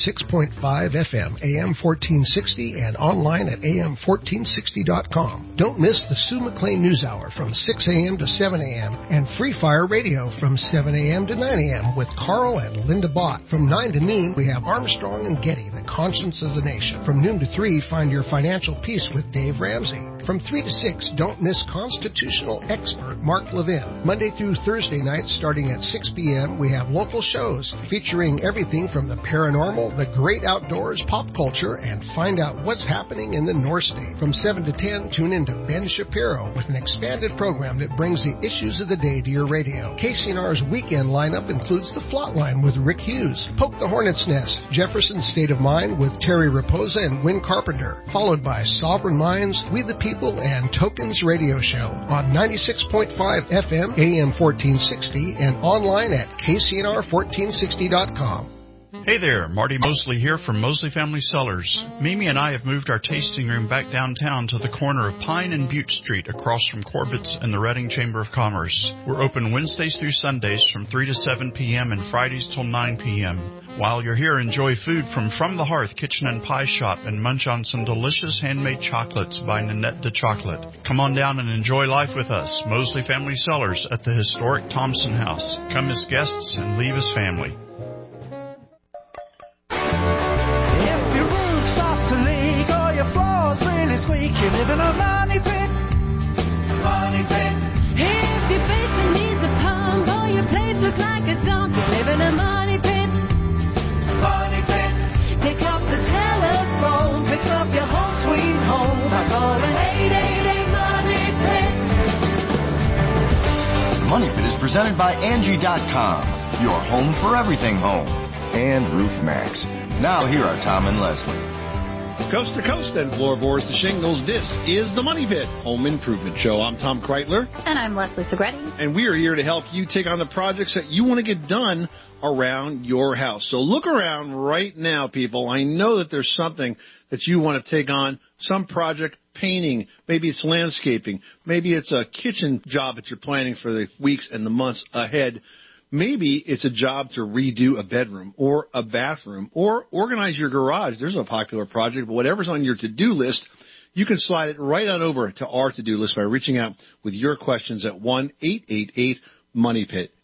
96.5 FM, AM 1460, and online at am1460.com. Don't miss the Sue McLean News Hour from 6 a.m. to 7 a.m. and Free Fire Radio from 7 a.m. to 9 a.m. with Carl and Linda Bott. From 9 to noon, we have Armstrong and Getty, the conscience of the nation. From noon to 3, find your financial peace with Dave Ramsey. From 3 to 6, don't miss constitutional expert Mark Levin. Monday through Thursday nights, starting at 6 p.m., we have local shows featuring everything from the paranormal, the great outdoors, pop culture, and find out what's happening in the North State. From 7 to 10, tune in to Ben Shapiro with an expanded program that brings the issues of the day to your radio. KCNR's weekend lineup includes The Flatline with Rick Hughes, Poke the Hornet's Nest, Jefferson's State of Mind with Terry Raposa and Win Carpenter, followed by Sovereign Minds, We the People, and Tokens Radio Show on 96.5 FM, AM 1460, and online at KCNR1460.com. Hey there, Marty Mosley here from Mosley Family Cellars. Mimi and I have moved our tasting room back downtown to the corner of Pine and Butte Street across from Corbett's and the Reading Chamber of Commerce. We're open Wednesdays through Sundays from 3 to 7 p.m. and Fridays till 9 p.m. While you're here, enjoy food from the Hearth Kitchen and Pie Shop and munch on some delicious handmade chocolates by Nanette de Chocolate. Come on down and enjoy life with us, Mosley Family Cellars at the historic Thompson House. Come as guests and leave as family. You live in a money pit. Money pit. If your basement needs a pump or your place looks like a dump, you live in a money pit. Money pit. Pick up the telephone, fix up your home sweet home by calling 888 Money Pit. Money Pit is presented by Angie.com, your home for everything home, and Roof Max. Now here are Tom and Leslie. Coast to coast and floorboards to shingles, this is the Money Pit Home Improvement Show. I'm Tom Kreitler. And I'm Leslie Segretti. And we are here to help you take on the projects that you want to get done around your house. So look around right now, people. I know that there's something that you want to take on, some project, painting, maybe it's landscaping, maybe it's a kitchen job that you're planning for the weeks and the months ahead. Maybe it's a job to redo a bedroom or a bathroom or organize your garage. There's a popular project, but whatever's on your to-do list, you can slide it right on over to our to-do list by reaching out with your questions at 1-888-MONEYPIT,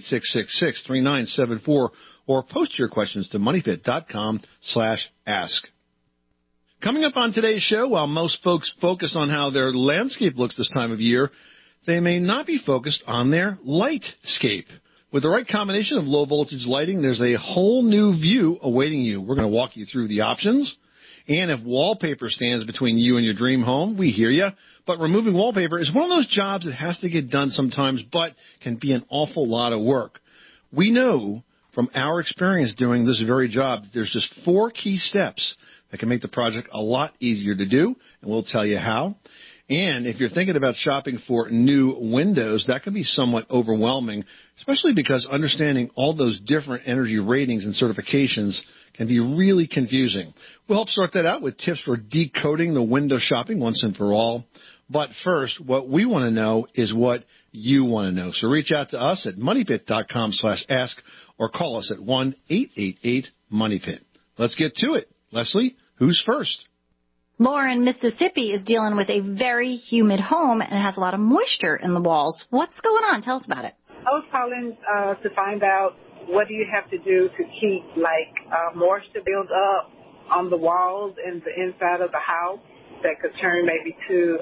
888-666-3974, or post your questions to moneypit.com/ask. Coming up on today's show, while most folks focus on how their landscape looks this time of year, they may not be focused on their lightscape. With the right combination of low-voltage lighting, there's a whole new view awaiting you. We're going to walk you through the options. And if wallpaper stands between you and your dream home, we hear you. But removing wallpaper is one of those jobs that has to get done sometimes, but can be an awful lot of work. We know from our experience doing this very job that there's just 4 key steps that can make the project a lot easier to do, and we'll tell you how. And if you're thinking about shopping for new windows, that can be somewhat overwhelming, especially because understanding all those different energy ratings and certifications can be really confusing. We'll help sort that out with tips for decoding the window shopping once and for all. But first, what we want to know is what you want to know. So reach out to us at moneypit.com/ask or call us at 1-888-MONEYPIT. Let's get to it. Leslie, who's first? Lauren, Mississippi is dealing with a very humid home and has a lot of moisture in the walls. What's going on? Tell us about it. I was calling to find out what do you have to do to keep, moisture build up on the walls and the inside of the house that could turn maybe to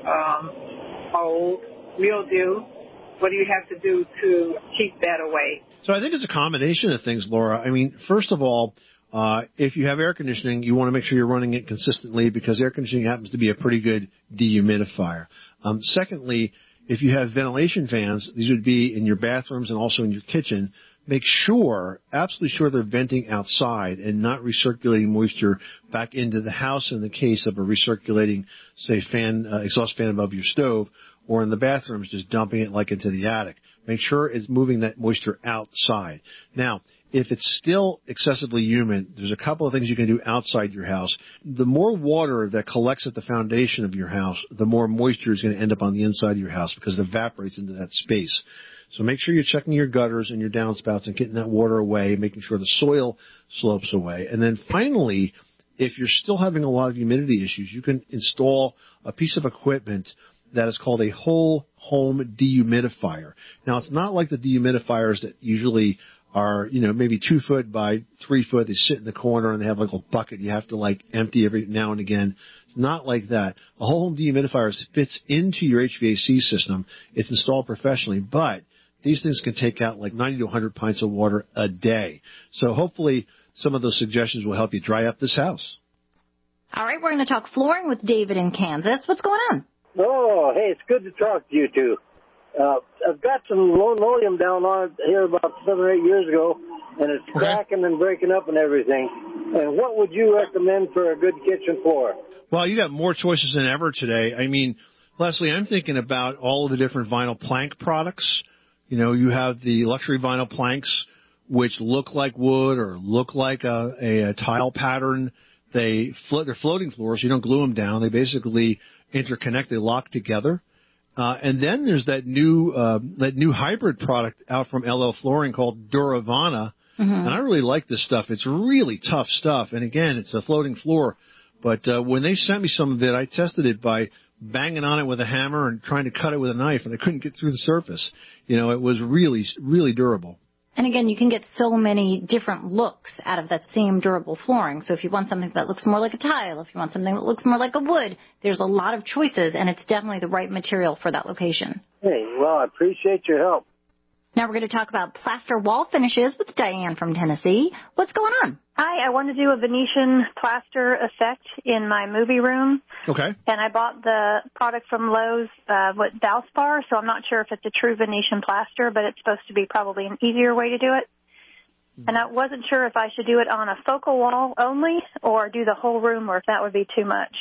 mold, mildew. What do you have to do to keep that away? So I think it's a combination of things, Laura. I mean, first of all, if you have air conditioning, you want to make sure you're running it consistently because air conditioning happens to be a pretty good dehumidifier. Secondly, if you have ventilation fans, these would be in your bathrooms and also in your kitchen. Make sure, absolutely sure they're venting outside and not recirculating moisture back into the house in the case of a recirculating, say, exhaust fan above your stove, or in the bathrooms, just dumping it like into the attic. Make sure it's moving that moisture outside. Now, if it's still excessively humid, there's a couple of things you can do outside your house. The more water that collects at the foundation of your house, the more moisture is going to end up on the inside of your house because it evaporates into that space. So make sure you're checking your gutters and your downspouts and getting that water away, making sure the soil slopes away. And then finally, if you're still having a lot of humidity issues, you can install a piece of equipment that is called a whole home dehumidifier. Now, it's not like the dehumidifiers that usually are, maybe 2 foot by 3 foot. They sit in the corner and they have like a bucket you have to empty every now and again. It's not like that. A whole home dehumidifier fits into your HVAC system. It's installed professionally, but these things can take out 90 to 100 pints of water a day. So hopefully some of those suggestions will help you dry up this house. All right, we're going to talk flooring with David in Kansas. What's going on? Oh, hey, it's good to talk to you two. I've got some linoleum down on it here about 7 or 8 years ago, and it's cracking and breaking up and everything. And what would you recommend for a good kitchen floor? Well, you got more choices than ever today. I mean, Leslie, I'm thinking about all of the different vinyl plank products. You have the luxury vinyl planks, which look like wood or look like a tile pattern. They're floating floors. You don't glue them down. They basically interconnect. They lock together. And then there's that new hybrid product out from LL Flooring called Duravana. Mm-hmm. And I really like this stuff. It's really tough stuff. And again, it's a floating floor. But when they sent me some of it, I tested it by banging on it with a hammer and trying to cut it with a knife, and I couldn't get through the surface. It was really, really durable. And again, you can get so many different looks out of that same durable flooring. So if you want something that looks more like a tile, if you want something that looks more like a wood, there's a lot of choices, and it's definitely the right material for that location. Hey, well, I appreciate your help. Now we're going to talk about plaster wall finishes with Diane from Tennessee. What's going on? Hi, I want to do a Venetian plaster effect in my movie room. Okay. And I bought the product from Lowe's, Valspar, so I'm not sure if it's a true Venetian plaster, but it's supposed to be probably an easier way to do it. And I wasn't sure if I should do it on a focal wall only or do the whole room, or if that would be too much.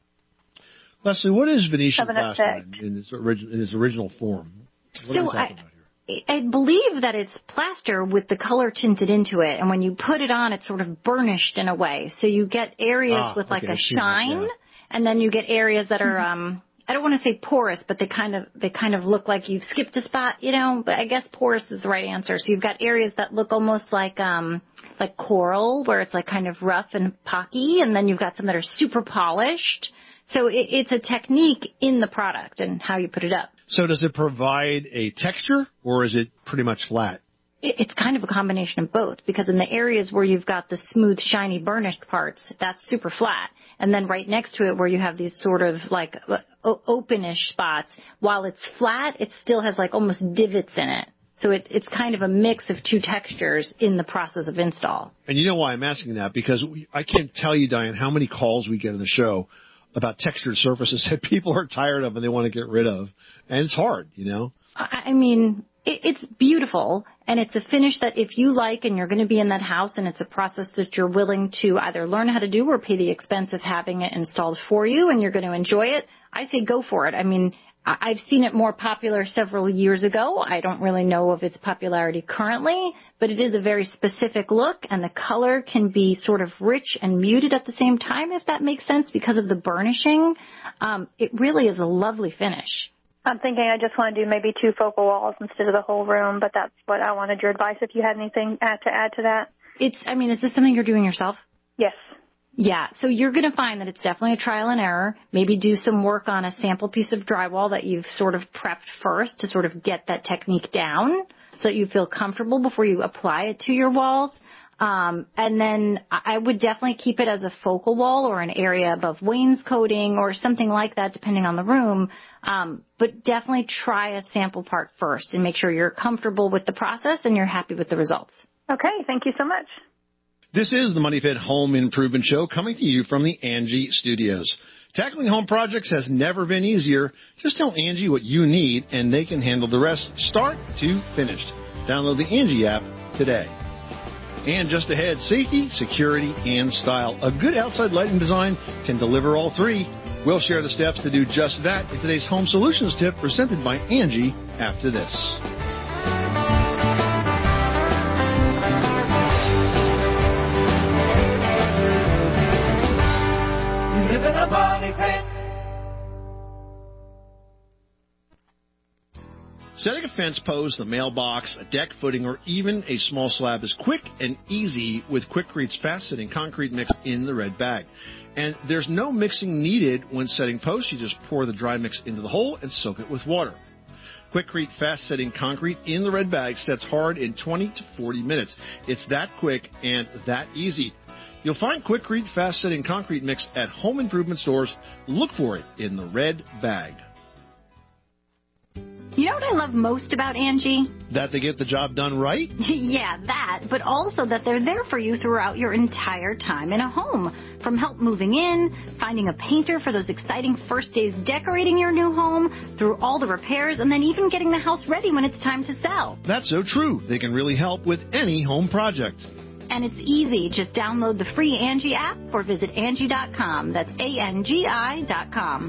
Leslie, what is Venetian plaster in its original form? What are we talking about here? I believe that it's plaster with the color tinted into it, and when you put it on, it's sort of burnished in a way. So you get areas with a shine, and then you get areas that are I don't want to say porous, but they kind of look like you've skipped a spot, but I guess porous is the right answer. So you've got areas that look almost like coral, where it's kind of rough and pocky, and then you've got some that are super polished. So it's a technique in the product and how you put it up. So does it provide a texture, or is it pretty much flat? It's kind of a combination of both, because in the areas where you've got the smooth, shiny, burnished parts, that's super flat. And then right next to it where you have these sort of openish spots, while it's flat, it still has almost divots in it. So it's kind of a mix of two textures in the process of install. And you know why I'm asking that? Because I can't tell you, Diane, how many calls we get in the show about textured surfaces that people are tired of and they want to get rid of. And it's hard, I mean, it's beautiful, and it's a finish that if you like and you're going to be in that house and it's a process that you're willing to either learn how to do or pay the expense of having it installed for you and you're going to enjoy it, I say go for it. I mean, I've seen it more popular several years ago. I don't really know of its popularity currently, but it is a very specific look, and the color can be sort of rich and muted at the same time, if that makes sense, because of the burnishing. It really is a lovely finish. I'm thinking I just want to do maybe 2 focal walls instead of the whole room, but that's what I wanted your advice, if you had anything to add to that. Is this something you're doing yourself? Yes. Yeah, so you're going to find that it's definitely a trial and error. Maybe do some work on a sample piece of drywall that you've sort of prepped first to sort of get that technique down so that you feel comfortable before you apply it to your walls. And then I would definitely keep it as a focal wall or an area above wainscoting or something like that, depending on the room. But definitely try a sample part first and make sure you're comfortable with the process and you're happy with the results. Okay, thank you so much. This is the Money Pit Home Improvement Show, coming to you from the Angie Studios. Tackling home projects has never been easier. Just tell Angie what you need, and they can handle the rest, start to finish. Download the Angie app today. And just ahead, safety, security, and style. A good outside lighting design can deliver all three. We'll share the steps to do just that in today's Home Solutions Tip presented by Angie after this. You live in a money pit. Setting a fence post, a mailbox, a deck footing, or even a small slab is quick and easy with Quikrete fast-setting concrete mix in the red bag. And there's no mixing needed when setting posts. You just pour the dry mix into the hole and soak it with water. Quikrete fast-setting concrete in the red bag sets hard in 20 to 40 minutes. It's that quick and that easy. You'll find Quikrete fast-setting concrete mix at home improvement stores. Look for it in the red bag. You know what I love most about Angie? That they get the job done right? Yeah, that, but also that they're there for you throughout your entire time in a home. From help moving in, finding a painter for those exciting first days decorating your new home, through all the repairs, and then even getting the house ready when it's time to sell. That's so true. They can really help with any home project. And it's easy. Just download the free Angie app or visit Angie.com. That's ANGI.com.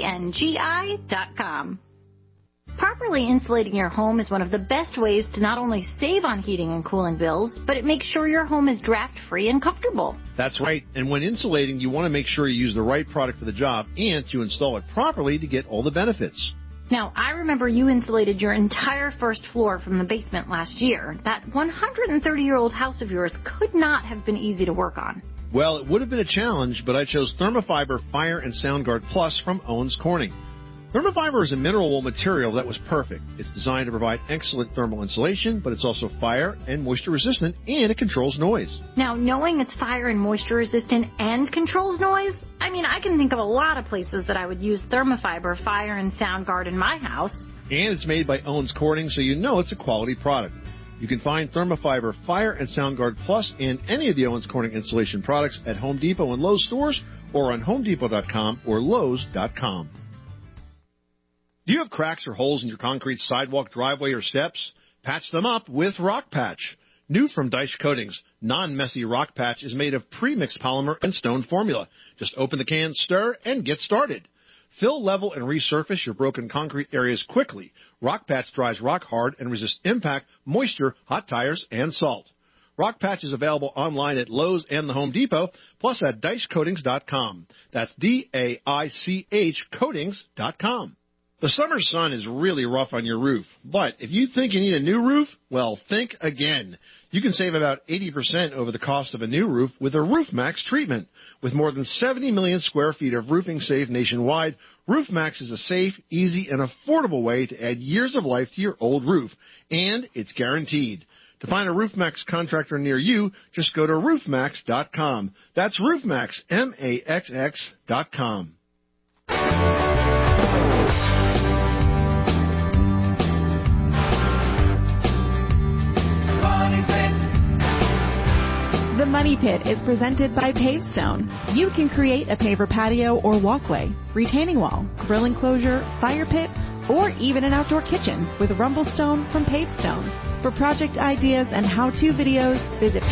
ANGI.com. Properly insulating your home is one of the best ways to not only save on heating and cooling bills, but it makes sure your home is draft-free and comfortable. That's right. And when insulating, you want to make sure you use the right product for the job and to install it properly to get all the benefits. Now, I remember you insulated your entire first floor from the basement last year. That 130-year-old house of yours could not have been easy to work on. Well, it would have been a challenge, but I chose Thermafiber Fire and SoundGuard Plus from Owens Corning. Thermafiber is a mineral wool material that was perfect. It's designed to provide excellent thermal insulation, but it's also fire and moisture resistant, and it controls noise. Now, knowing it's fire and moisture resistant and controls noise, I can think of a lot of places that I would use Thermafiber Fire and SoundGuard in my house. And it's made by Owens Corning, so you know it's a quality product. You can find Thermafiber Fire and SoundGuard Plus and any of the Owens Corning insulation products at Home Depot and Lowe's stores or on HomeDepot.com or Lowe's.com. Do you have cracks or holes in your concrete sidewalk, driveway, or steps? Patch them up with Rock Patch. New from Dyche Coatings, non-messy Rock Patch is made of pre-mixed polymer and stone formula. Just open the can, stir, and get started. Fill, level, and resurface your broken concrete areas quickly. Rock Patch dries rock hard and resists impact, moisture, hot tires, and salt. Rock Patch is available online at Lowe's and the Home Depot, plus at DycheCoatings.com. That's D-A-I-C-H Coatings.com. The summer sun is really rough on your roof, but if you think you need a new roof, well, think again. You can save about 80% over the cost of a new roof with a RoofMax treatment. With more than 70 million square feet of roofing saved nationwide, RoofMax is a safe, easy, and affordable way to add years of life to your old roof, and it's guaranteed. To find a RoofMax contractor near you, just go to roofmax.com. That's RoofMax, MAXX.com. The Money Pit is presented by Pavestone. You can create a paver patio or walkway, retaining wall, grill enclosure, fire pit, or even an outdoor kitchen with Rumblestone from Pavestone. For project ideas and how-to videos, visit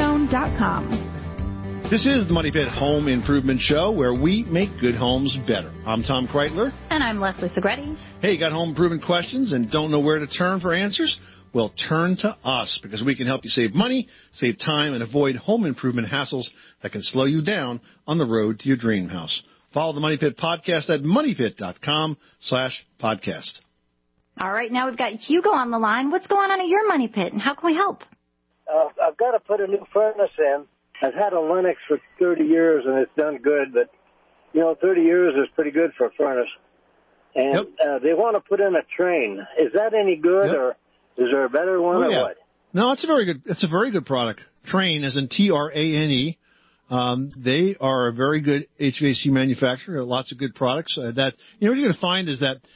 pavestone.com. This is the Money Pit Home Improvement Show, where we make good homes better. I'm Tom Kreitler. And I'm Leslie Segretti. Hey, got home improvement questions and don't know where to turn for answers? Well, turn to us, because we can help you save money, save time, and avoid home improvement hassles that can slow you down on the road to your dream house. Follow the Money Pit podcast at moneypit.com/podcast. All right, now we've got Hugo on the line. What's going on at your Money Pit, and how can we help? I've got to put a new furnace in. I've had a Lennox for 30 years, and it's done good, but, 30 years is pretty good for a furnace. And they want to put in a Trane. Is that any good, or is there a better one, or what? No, it's a very good product. Trane, as in Trane. They are a very good HVAC manufacturer. Lots of good products. What you're going to find is that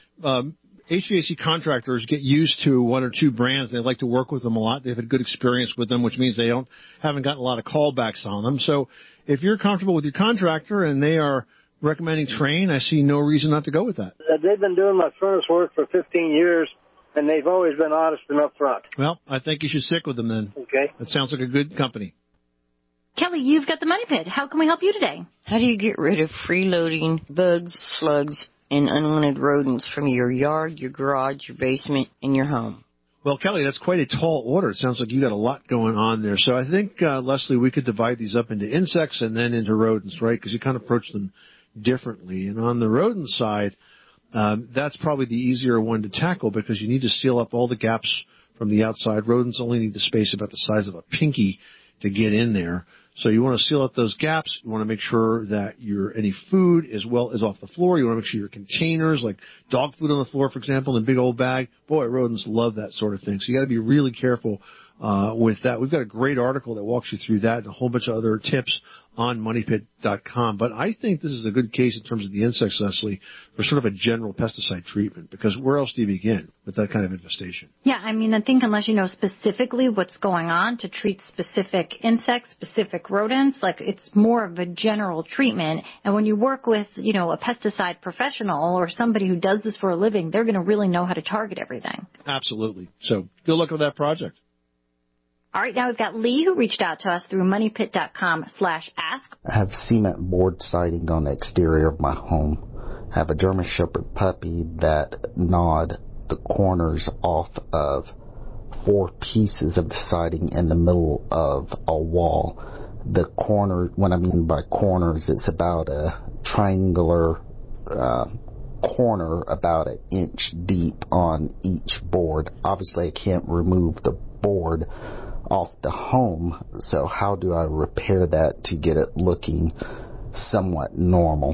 HVAC contractors get used to one or two brands. They like to work with them a lot. They've had good experience with them, which means they haven't gotten a lot of callbacks on them. So if you're comfortable with your contractor and they are recommending Trane, I see no reason not to go with that. They've been doing my furnace work for 15 years. And they've always been honest and upfront. Well, I think you should stick with them then. Okay. That sounds like a good company. Kelly, you've got the Money Pit. How can we help you today? How do you get rid of freeloading bugs, slugs, and unwanted rodents from your yard, your garage, your basement, and your home? Well, Kelly, that's quite a tall order. It sounds like you got a lot going on there. So I think, Leslie, we could divide these up into insects and then into rodents, right? Because you kind of approach them differently. And on the rodent side, That's probably the easier one to tackle because you need to seal up all the gaps from the outside. Rodents only need the space about the size of a pinky to get in there. So you want to seal up those gaps. You want to make sure that any food is off the floor. You want to make sure your containers, like dog food on the floor, for example, in a big old bag. Boy, rodents love that sort of thing. So you got to be really careful with that. We've got a great article that walks you through that and a whole bunch of other tips on moneypit.com. But I think this is a good case in terms of the insects, Leslie, for sort of a general pesticide treatment, because where else do you begin with that kind of infestation? Yeah, I mean, I think unless you know specifically what's going on to treat specific insects, specific rodents, like it's more of a general treatment. And when you work with, a pesticide professional or somebody who does this for a living, they're going to really know how to target everything. Absolutely. So good luck with that project. All right, now we've got Lee who reached out to us through moneypit.com/ask. I have cement board siding on the exterior of my home. I have a German Shepherd puppy that gnawed the corners off of 4 pieces of the siding in the middle of a wall. The corner, what I mean by corners, it's about a triangular corner about 1 inch deep on each board. Obviously, I can't remove the board off the home, so how do I repair that to get it looking somewhat normal?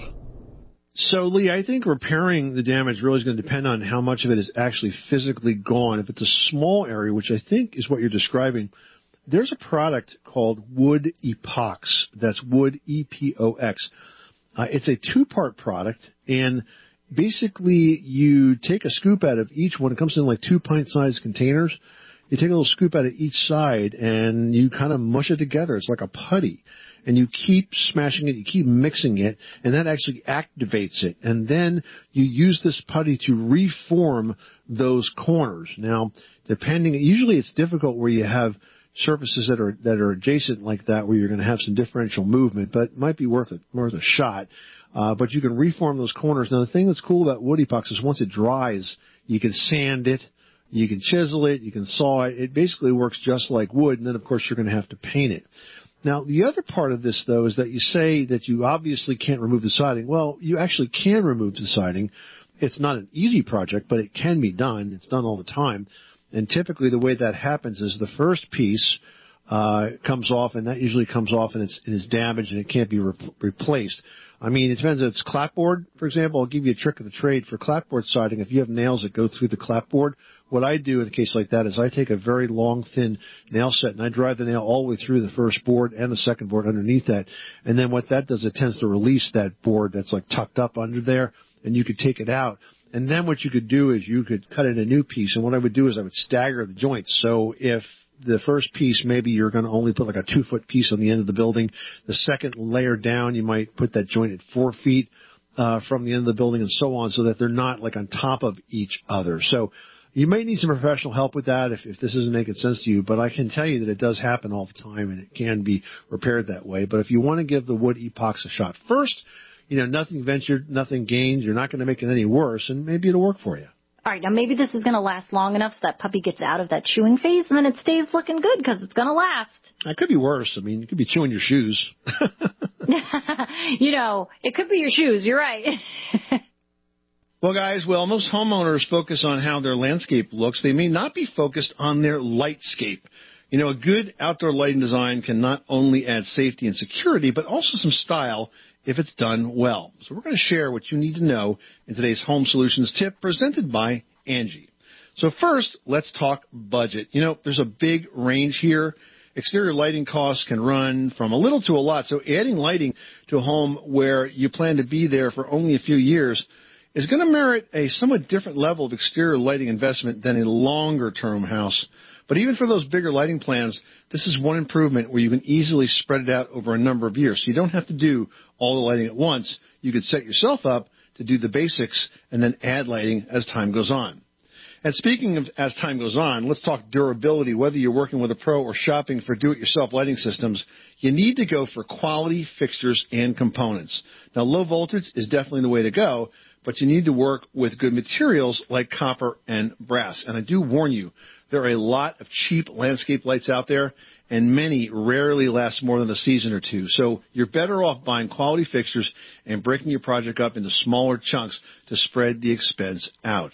So, Lee, I think repairing the damage really is going to depend on how much of it is actually physically gone. If it's a small area, which I think is what you're describing, there's a product called Wood Epox. That's Wood, E-P-O-X. It's a 2-part product, and basically you take a scoop out of each one. It comes in like 2 pint-sized containers. You take a little scoop out of each side, and you kind of mush it together. It's like a putty. And you keep smashing it, you keep mixing it, and that actually activates it. And then you use this putty to reform those corners. Now, usually it's difficult where you have surfaces that are adjacent like that, where you're going to have some differential movement, but it might be worth a shot. But you can reform those corners. Now, the thing that's cool about Wood Epox is once it dries, you can sand it, you can chisel it, you can saw it. It basically works just like wood, and then, of course, you're going to have to paint it. Now, the other part of this, though, is that you say that you obviously can't remove the siding. Well, you actually can remove the siding. It's not an easy project, but it can be done. It's done all the time. And typically the way that happens is the first piece comes off, and that usually comes off and it's damaged and it can't be replaced. I mean, it depends. It's clapboard, for example. I'll give you a trick of the trade for clapboard siding. If you have nails that go through the clapboard, what I do in a case like that is I take a very long, thin nail set and I drive the nail all the way through the first board and the second board underneath that. And then what that does, it tends to release that board that's like tucked up under there, and you could take it out. And then what you could do is you could cut in a new piece. And what I would do is I would stagger the joints. So if the first piece, maybe you're going to only put like a 2-foot piece on the end of the building. The second layer down, you might put that joint at 4 feet from the end of the building and so on, so that they're not like on top of each other. So you may need some professional help with that if this isn't making sense to you, but I can tell you that it does happen all the time and it can be repaired that way. But if you want to give the Wood Epox a shot first, nothing ventured, nothing gained. You're not going to make it any worse, and maybe it'll work for you. All right, now maybe this is going to last long enough so that puppy gets out of that chewing phase, and then it stays looking good because it's going to last. It could be worse. I mean, you could be chewing your shoes. It could be your shoes. You're right. Well, guys, most homeowners focus on how their landscape looks. They may not be focused on their lightscape. A good outdoor lighting design can not only add safety and security, but also some style if it's done well. So we're going to share what you need to know in today's Home Solutions tip presented by Angie. So first, let's talk budget. There's a big range here. Exterior lighting costs can run from a little to a lot. So adding lighting to a home where you plan to be there for only a few years is going to merit a somewhat different level of exterior lighting investment than a longer-term house. But even for those bigger lighting plans, this is one improvement where you can easily spread it out over a number of years. So you don't have to do all the lighting at once. You could set yourself up to do the basics and then add lighting as time goes on. And speaking of as time goes on, let's talk durability. Whether you're working with a pro or shopping for do-it-yourself lighting systems, you need to go for quality fixtures and components. Now, low voltage is definitely the way to go, but you need to work with good materials like copper and brass. And I do warn you, there are a lot of cheap landscape lights out there, and many rarely last more than a season or two. So you're better off buying quality fixtures and breaking your project up into smaller chunks to spread the expense out.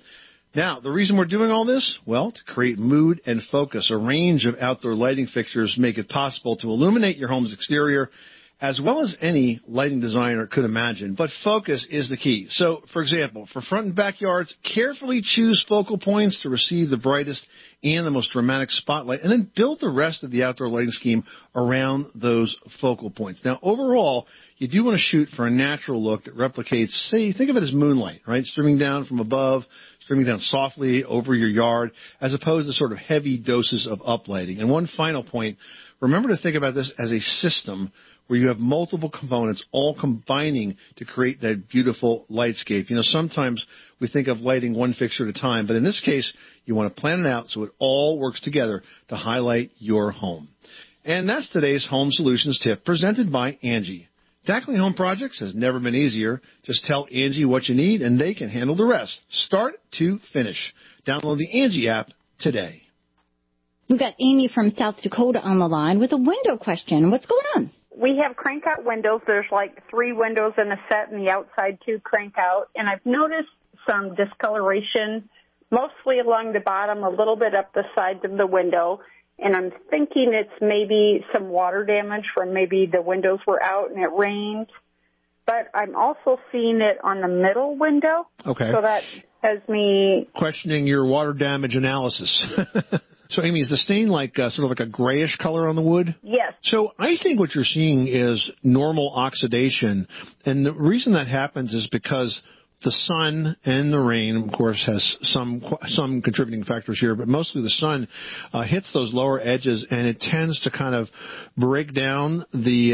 Now, the reason we're doing all this? Well, to create mood and focus. A range of outdoor lighting fixtures make it possible to illuminate your home's exterior as well as any lighting designer could imagine. But focus is the key. So, for example, for front and backyards, carefully choose focal points to receive the brightest and the most dramatic spotlight, and then build the rest of the outdoor lighting scheme around those focal points. Now, overall, you do want to shoot for a natural look that replicates, say, think of it as moonlight, right? Streaming down from above, streaming down softly over your yard, as opposed to sort of heavy doses of uplighting. And one final point, remember to think about this as a system where you have multiple components all combining to create that beautiful lightscape. You know, sometimes we think of lighting one fixture at a time, but in this case, you want to plan it out so it all works together to highlight your home. And that's today's Home Solutions tip presented by Angie. Tackling home projects has never been easier. Just tell Angie what you need and they can handle the rest. Start to finish. Download the Angie app today. We've got Amy from South Dakota on the line with a window question. What's going on? We have crank-out windows. There's like 3 windows in a set, and the outside 2 crank out. And I've noticed some discoloration, mostly along the bottom, a little bit up the sides of the window. And I'm thinking it's maybe some water damage from maybe the windows were out and it rained. But I'm also seeing it on the middle window. Okay. So that has me questioning your water damage analysis. So, Amy, is the stain like sort of like a grayish color on the wood? Yes. So I think what you're seeing is normal oxidation. And the reason that happens is because the sun and the rain, of course, has some contributing factors here, but mostly the sun hits those lower edges, and it tends to kind of break down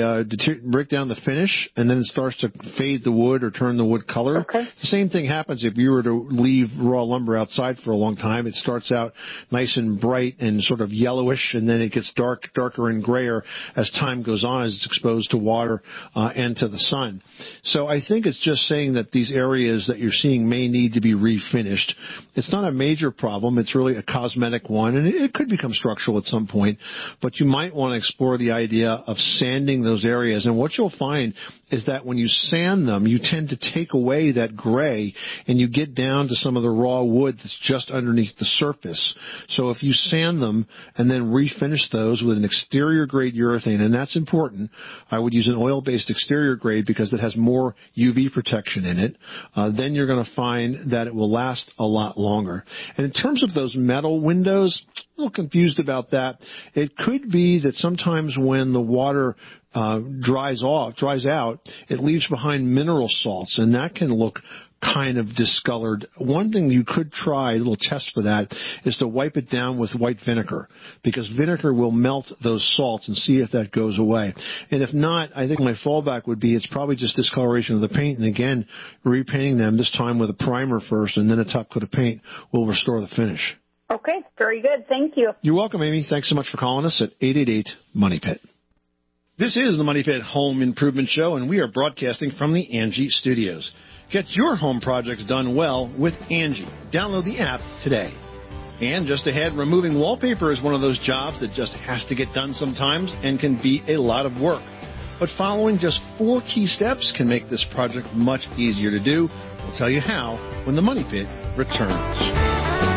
the finish, and then it starts to fade the wood or turn the wood color. Okay. The same thing happens if you were to leave raw lumber outside for a long time. It starts out nice and bright and sort of yellowish, and then it gets darker and grayer as time goes on, as it's exposed to water and to the sun. So I think it's just saying that these areas that you're seeing may need to be refinished. It's not a major problem. It's really a cosmetic one, and it could become structural at some point, but you might want to explore the idea of sanding those areas. And what you'll find is that when you sand them, you tend to take away that gray, and you get down to some of the raw wood that's just underneath the surface. So if you sand them and then refinish those with an exterior grade urethane, and that's important, I would use an oil-based exterior grade because it has more UV protection in it. Then you're going to find that it will last a lot longer. And in terms of those metal windows, I'm a little confused about that. It could be that sometimes when the water dries out, it leaves behind mineral salts, and that can look kind of discolored. One thing you could try, a little test for that, is to wipe it down with white vinegar, because vinegar will melt those salts, and see if that goes away. And if not, I think my fallback would be it's probably just discoloration of the paint, and again, repainting them, this time with a primer first and then a top coat of paint, will restore the finish. Okay, very good. Thank you. You're welcome, Amy. Thanks so much for calling us at 888-MONEY-PIT. This is the Money Pit Home Improvement Show, and we are broadcasting from the Angie Studios. Get your home projects done well with Angie. Download the app today. And just ahead, removing wallpaper is one of those jobs that just has to get done sometimes and can be a lot of work. But following just 4 key steps can make this project much easier to do. We'll tell you how when the Money Pit returns.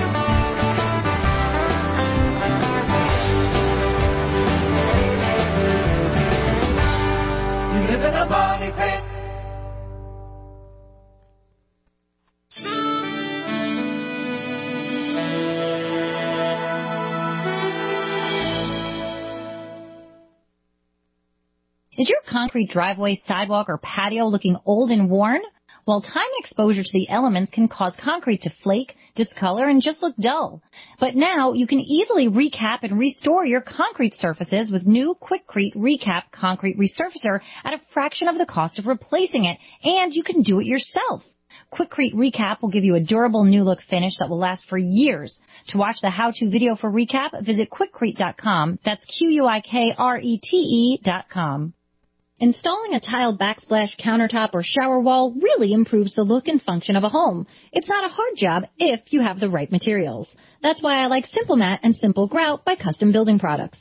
Money Pit. Is your concrete driveway, sidewalk, or patio looking old and worn? Well, time exposure to the elements can cause concrete to flake, discolor, and just look dull. But now you can easily recap and restore your concrete surfaces with new Quikrete Recap Concrete Resurfacer at a fraction of the cost of replacing it, and you can do it yourself. Quikrete Recap will give you a durable new look finish that will last for years. To watch the how-to video for Recap, visit Quikrete.com. That's Quikrete.com. Installing a tile backsplash countertop or shower wall really improves the look and function of a home. It's not a hard job if you have the right materials. That's why I like Simple Mat and Simple Grout by Custom Building Products.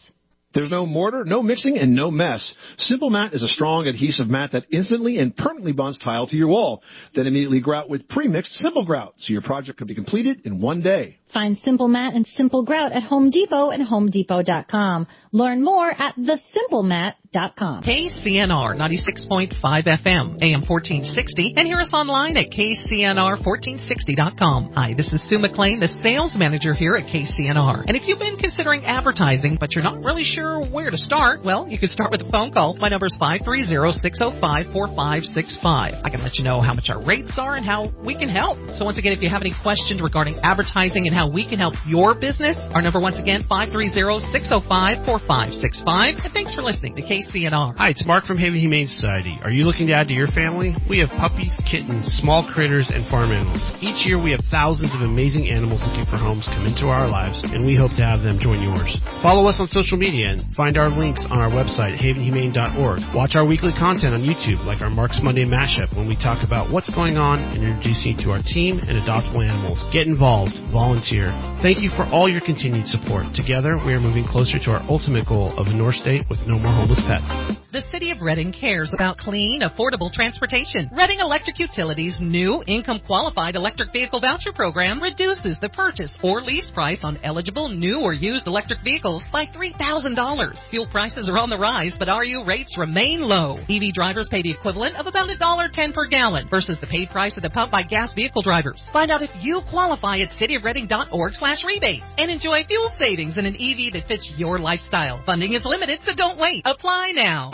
There's no mortar, no mixing, and no mess. Simple Mat is a strong adhesive mat that instantly and permanently bonds tile to your wall. Then immediately grout with pre-mixed Simple Grout, so your project can be completed in one day. Find Simple Mat and Simple Grout at Home Depot and HomeDepot.com. Learn more at thesimplemat.com. KCNR 96.5 FM, AM 1460, and hear us online at KCNR1460.com. Hi, this is Sue McLean, the sales manager here at KCNR. And if you've been considering advertising, but you're not really sure where to start, well, you can start with a phone call. My number is 530-605-4565. I can let you know how much our rates are and how we can help. So once again, if you have any questions regarding advertising and how we can help your business, our number once again, 530-605-4565. And thanks for listening to KCNR. Hi, it's Mark from Haven Humane Society. Are you looking to add to your family? We have puppies, kittens, small critters, and farm animals. Each year we have thousands of amazing animals looking for homes come into our lives, and we hope to have them join yours. Follow us on social media and find our links on our website, havenhumane.org. Watch our weekly content on YouTube, like our Mark's Monday Mashup, when we talk about what's going on and introduce you to our team and adoptable animals. Get involved. Volunteer. Thank you for all your continued support. Together, we are moving closer to our ultimate goal of a North State with no more homeless pets. The City of Reading cares about clean, affordable transportation. Reading Electric Utilities' new income-qualified electric vehicle voucher program reduces the purchase or lease price on eligible new or used electric vehicles by $3,000. Fuel prices are on the rise, but RU rates remain low. EV drivers pay the equivalent of about $1.10 per gallon versus the paid price at the pump by gas vehicle drivers. Find out if you qualify at cityofreading.org/rebate and enjoy fuel savings in an EV that fits your lifestyle. Funding is limited, so don't wait. Apply now.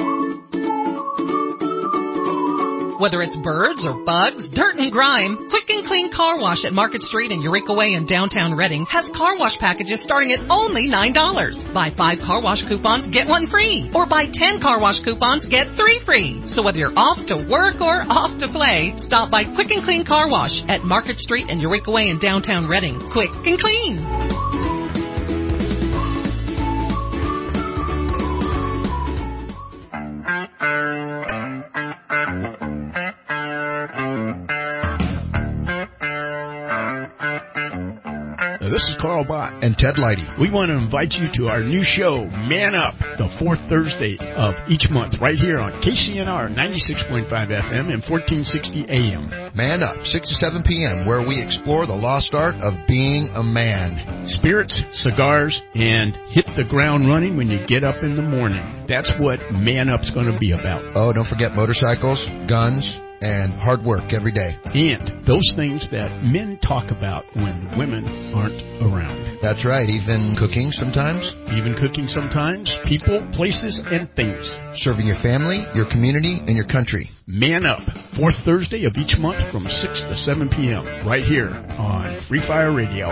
Whether it's birds or bugs, dirt and grime, Quick and Clean Car Wash at Market Street and Eureka Way in downtown Reading has car wash packages starting at only $9. Buy 5 car wash coupons, get 1 free. Or buy 10 car wash coupons, get 3 free. So whether you're off to work or off to play, stop by Quick and Clean Car Wash at Market Street and Eureka Way in downtown Reading. Quick and clean. This is Carl Bott and Ted Leidy. We want to invite you to our new show, Man Up, the 4th Thursday of each month, right here on KCNR 96.5 FM and 1460 AM. Man Up, 6 to 7 p.m., where we explore the lost art of being a man. Spirits, cigars, and hit the ground running when you get up in the morning. That's what Man Up's going to be about. Oh, don't forget motorcycles, guns, and hard work every day. And those things that men talk about when women aren't around. That's right. Even cooking sometimes. People, places, and things. Serving your family, your community, and your country. Man Up, 4th Thursday of each month from 6 to 7 p.m. right here on Free Fire Radio.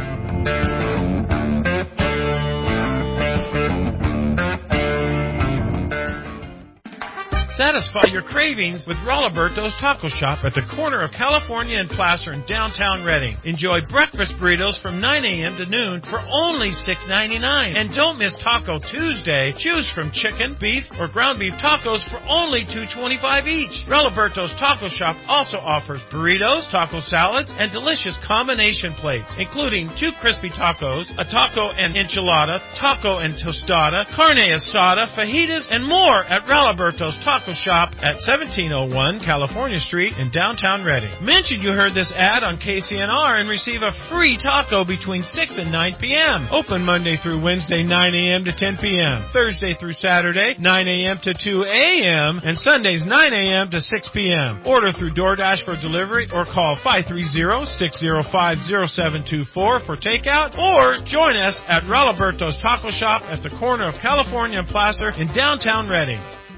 Satisfy your cravings with Rolliberto's Taco Shop at the corner of California and Placer in downtown Reading. Enjoy breakfast burritos from 9 a.m. to noon for only $6.99. And don't miss Taco Tuesday. Choose from chicken, beef, or ground beef tacos for only $2.25 each. Rolliberto's Taco Shop also offers burritos, taco salads, and delicious combination plates, including 2 crispy tacos, a taco and enchilada, taco and tostada, carne asada, fajitas, and more at Rolliberto's Taco Shop at 1701 California Street in downtown Reading. Mention you heard this ad on KCNR and receive a free taco between 6 and 9 p.m. Open Monday through Wednesday, 9 a.m. to 10 p.m. Thursday through Saturday, 9 a.m. to 2 a.m. and Sundays, 9 a.m. to 6 p.m. Order through DoorDash for delivery or call 530-605-0724 for takeout, or join us at Rolliberto's Taco Shop at the corner of California and Placer in downtown Reading.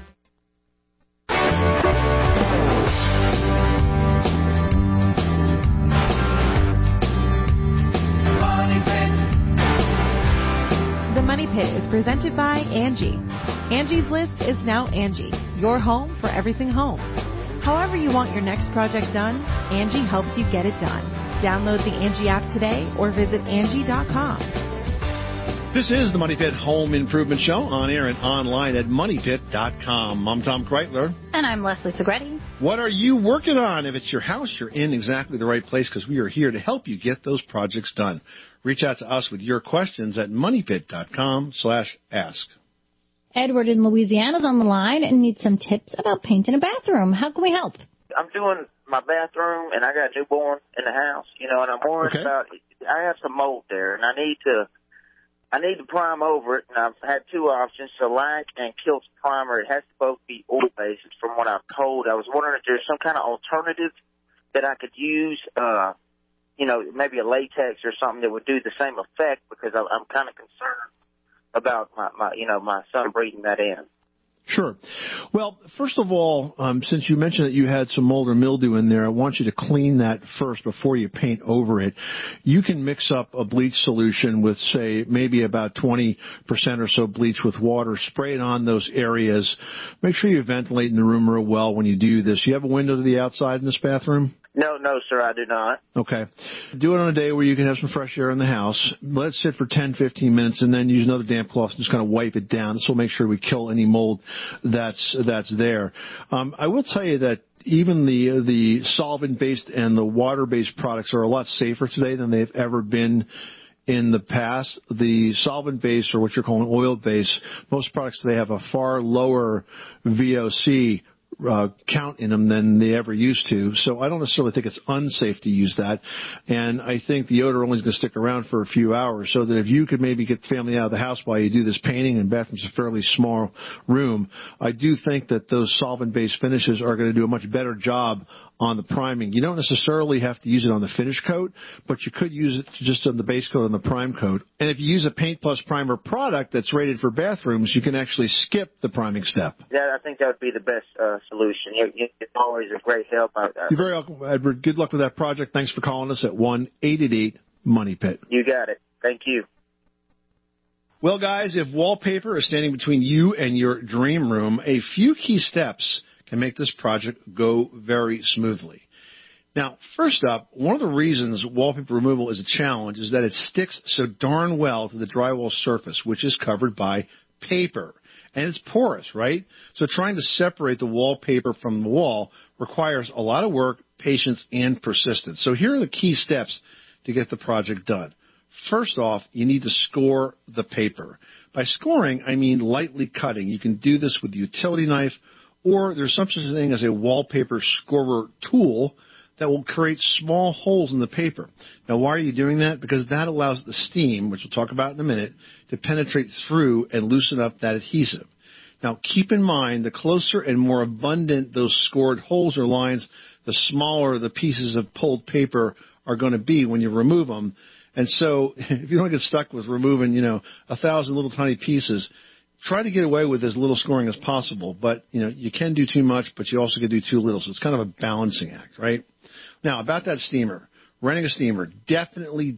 The Money Pit is presented by Angie. Angie's List is now Angie, your home for everything home. However you want your next project done, Angie helps you get it done. Download the Angie app today or visit Angie.com. This is the Money Pit Home Improvement Show, on air and online at MoneyPit.com. I'm Tom Kreitler. And I'm Leslie Segretti. What are you working on? If it's your house, you're in exactly the right place, because we are here to help you get those projects done. Reach out to us with your questions at MoneyPit.com/ask. Edward in Louisiana is on the line and needs some tips about painting a bathroom. How can we help? I'm doing my bathroom, and I got a newborn in the house, and I'm worried about, I have some mold there, and I need to prime over it, and I've had two options, shellac and Kiltz primer. It has to both be oil-based from what I've told. I was wondering if there's some kind of alternative that I could use, maybe a latex or something that would do the same effect, because I'm kind of concerned about my son breathing that in. Sure. Well, first of all, since you mentioned that you had some mold or mildew in there, I want you to clean that first before you paint over it. You can mix up a bleach solution with, say, maybe about 20% or so bleach with water. Spray it on those areas. Make sure you ventilate in the room real well when you do this. You have a window to the outside in this bathroom? No, sir, I do not. Okay. Do it on a day where you can have some fresh air in the house. Let it sit for 10, 15 minutes, and then use another damp cloth and just kind of wipe it down. This will make sure we kill any mold that's there. I will tell you that even the solvent-based and the water-based products are a lot safer today than they've ever been in the past. The solvent-based, or what you're calling oil-based, most products today have a far lower VOC count in them than they ever used to. So I don't necessarily think it's unsafe to use that. And I think the odor only is going to stick around for a few hours, so that if you could maybe get the family out of the house while you do this painting, and bathroom's a fairly small room, I do think that those solvent-based finishes are going to do a much better job on the priming. You don't necessarily have to use it on the finish coat, but you could use it just on the base coat and the prime coat. And if you use a Paint Plus Primer product that's rated for bathrooms, you can actually skip the priming step. Yeah, I think that would be the best solution. It's always a great help. You're very welcome, Edward. Good luck with that project. Thanks for calling us at 1-888-MONEY-PIT. You got it. Thank you. Well, guys, if wallpaper is standing between you and your dream room, a few key steps can make this project go very smoothly. Now, first up, one of the reasons wallpaper removal is a challenge is that it sticks so darn well to the drywall surface, which is covered by paper. And it's porous, right? So trying to separate the wallpaper from the wall requires a lot of work, patience, and persistence. So here are the key steps to get the project done. First off, you need to score the paper. By scoring, I mean lightly cutting. You can do this with a utility knife, or there's such a thing as a wallpaper scorer tool that will create small holes in the paper. Now, why are you doing that? Because that allows the steam, which we'll talk about in a minute, to penetrate through and loosen up that adhesive. Now, keep in mind, the closer and more abundant those scored holes or lines, the smaller the pieces of pulled paper are going to be when you remove them. And so if you don't get stuck with removing, 1,000 little tiny pieces, try to get away with as little scoring as possible. But, you can do too much, but you also can do too little. So it's kind of a balancing act, right? Now, about that steamer. Renting a steamer, definitely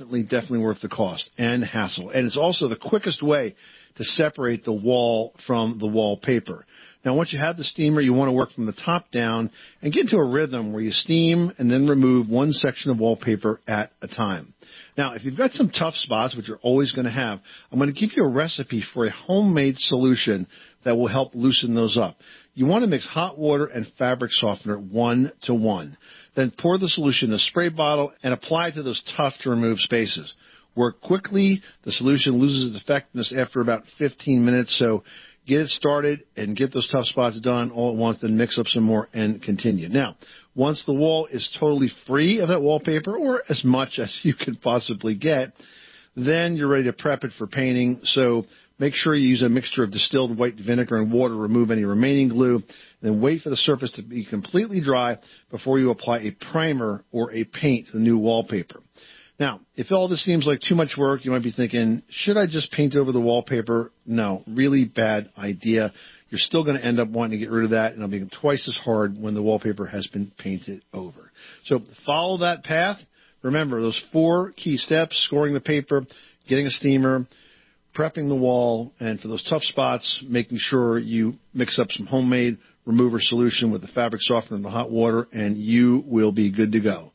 worth the cost and hassle. And it's also the quickest way to separate the wall from the wallpaper. Now, once you have the steamer, you want to work from the top down and get into a rhythm where you steam and then remove one section of wallpaper at a time. Now, if you've got some tough spots, which you're always going to have, I'm going to give you a recipe for a homemade solution that will help loosen those up. You want to mix hot water and fabric softener 1-to-1. Then pour the solution in a spray bottle and apply it to those tough-to-remove spaces. Work quickly. The solution loses its effectiveness after about 15 minutes, so get it started and get those tough spots done all at once, then mix up some more and continue. Now, once the wall is totally free of that wallpaper, or as much as you can possibly get, then you're ready to prep it for painting. So make sure you use a mixture of distilled white vinegar and water to remove any remaining glue. Then wait for the surface to be completely dry before you apply a primer or a paint to the new wallpaper. Now, if all this seems like too much work, you might be thinking, should I just paint over the wallpaper? No, really bad idea. You're still going to end up wanting to get rid of that, and it'll be twice as hard when the wallpaper has been painted over. So follow that path. Remember, those 4 key steps: scoring the paper, getting a steamer, prepping the wall, and for those tough spots, making sure you mix up some homemade remover solution with the fabric softener and the hot water, and you will be good to go.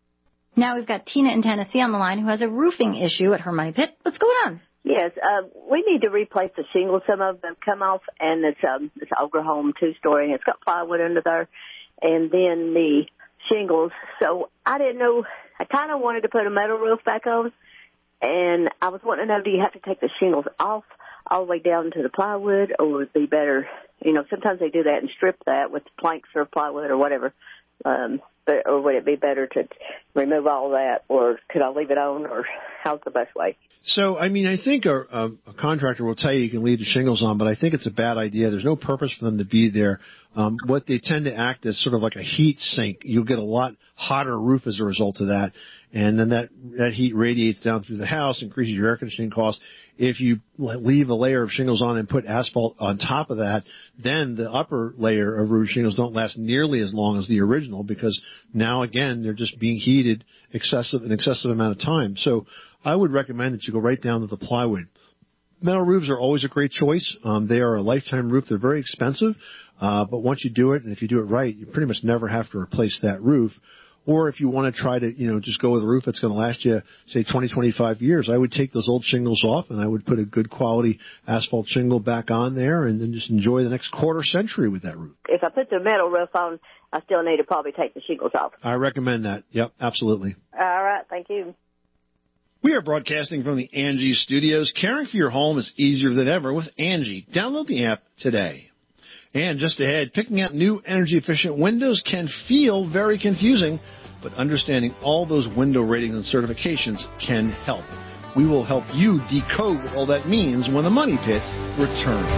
Now we've got Tina in Tennessee on the line who has a roofing issue at her money pit. What's going on? Yes, we need to replace the shingles. Some of them come off, and it's Ogre Home 2-story. It's got plywood under there, and then the shingles. So I didn't know. I kind of wanted to put a metal roof back on, and I was wanting to know, do you have to take the shingles off all the way down to the plywood, or would it be better, sometimes they do that and strip that with planks or plywood or whatever, or would it be better to remove all that, or could I leave it on, or how's the best way? So, I think a contractor will tell you can leave the shingles on, but I think it's a bad idea. There's no purpose for them to be there. What they tend to act as sort of like a heat sink. You'll get a lot hotter roof as a result of that, and then that heat radiates down through the house, increases your air conditioning costs. If you leave a layer of shingles on and put asphalt on top of that, then the upper layer of roof shingles don't last nearly as long as the original, because now, again, they're just being heated an excessive amount of time. So I would recommend that you go right down to the plywood. Metal roofs are always a great choice. They are a lifetime roof. They're very expensive, but once you do it, and if you do it right, you pretty much never have to replace that roof. Or if you want to try to, just go with a roof that's going to last you, say, 20, 25 years, I would take those old shingles off and I would put a good quality asphalt shingle back on there and then just enjoy the next quarter century with that roof. If I put the metal roof on, I still need to probably take the shingles off. I recommend that. Yep, absolutely. All right, thank you. We are broadcasting from the Angie Studios. Caring for your home is easier than ever with Angie. Download the app today. And just ahead, picking out new energy-efficient windows can feel very confusing, but understanding all those window ratings and certifications can help. We will help you decode what all that means when the Money Pit returns.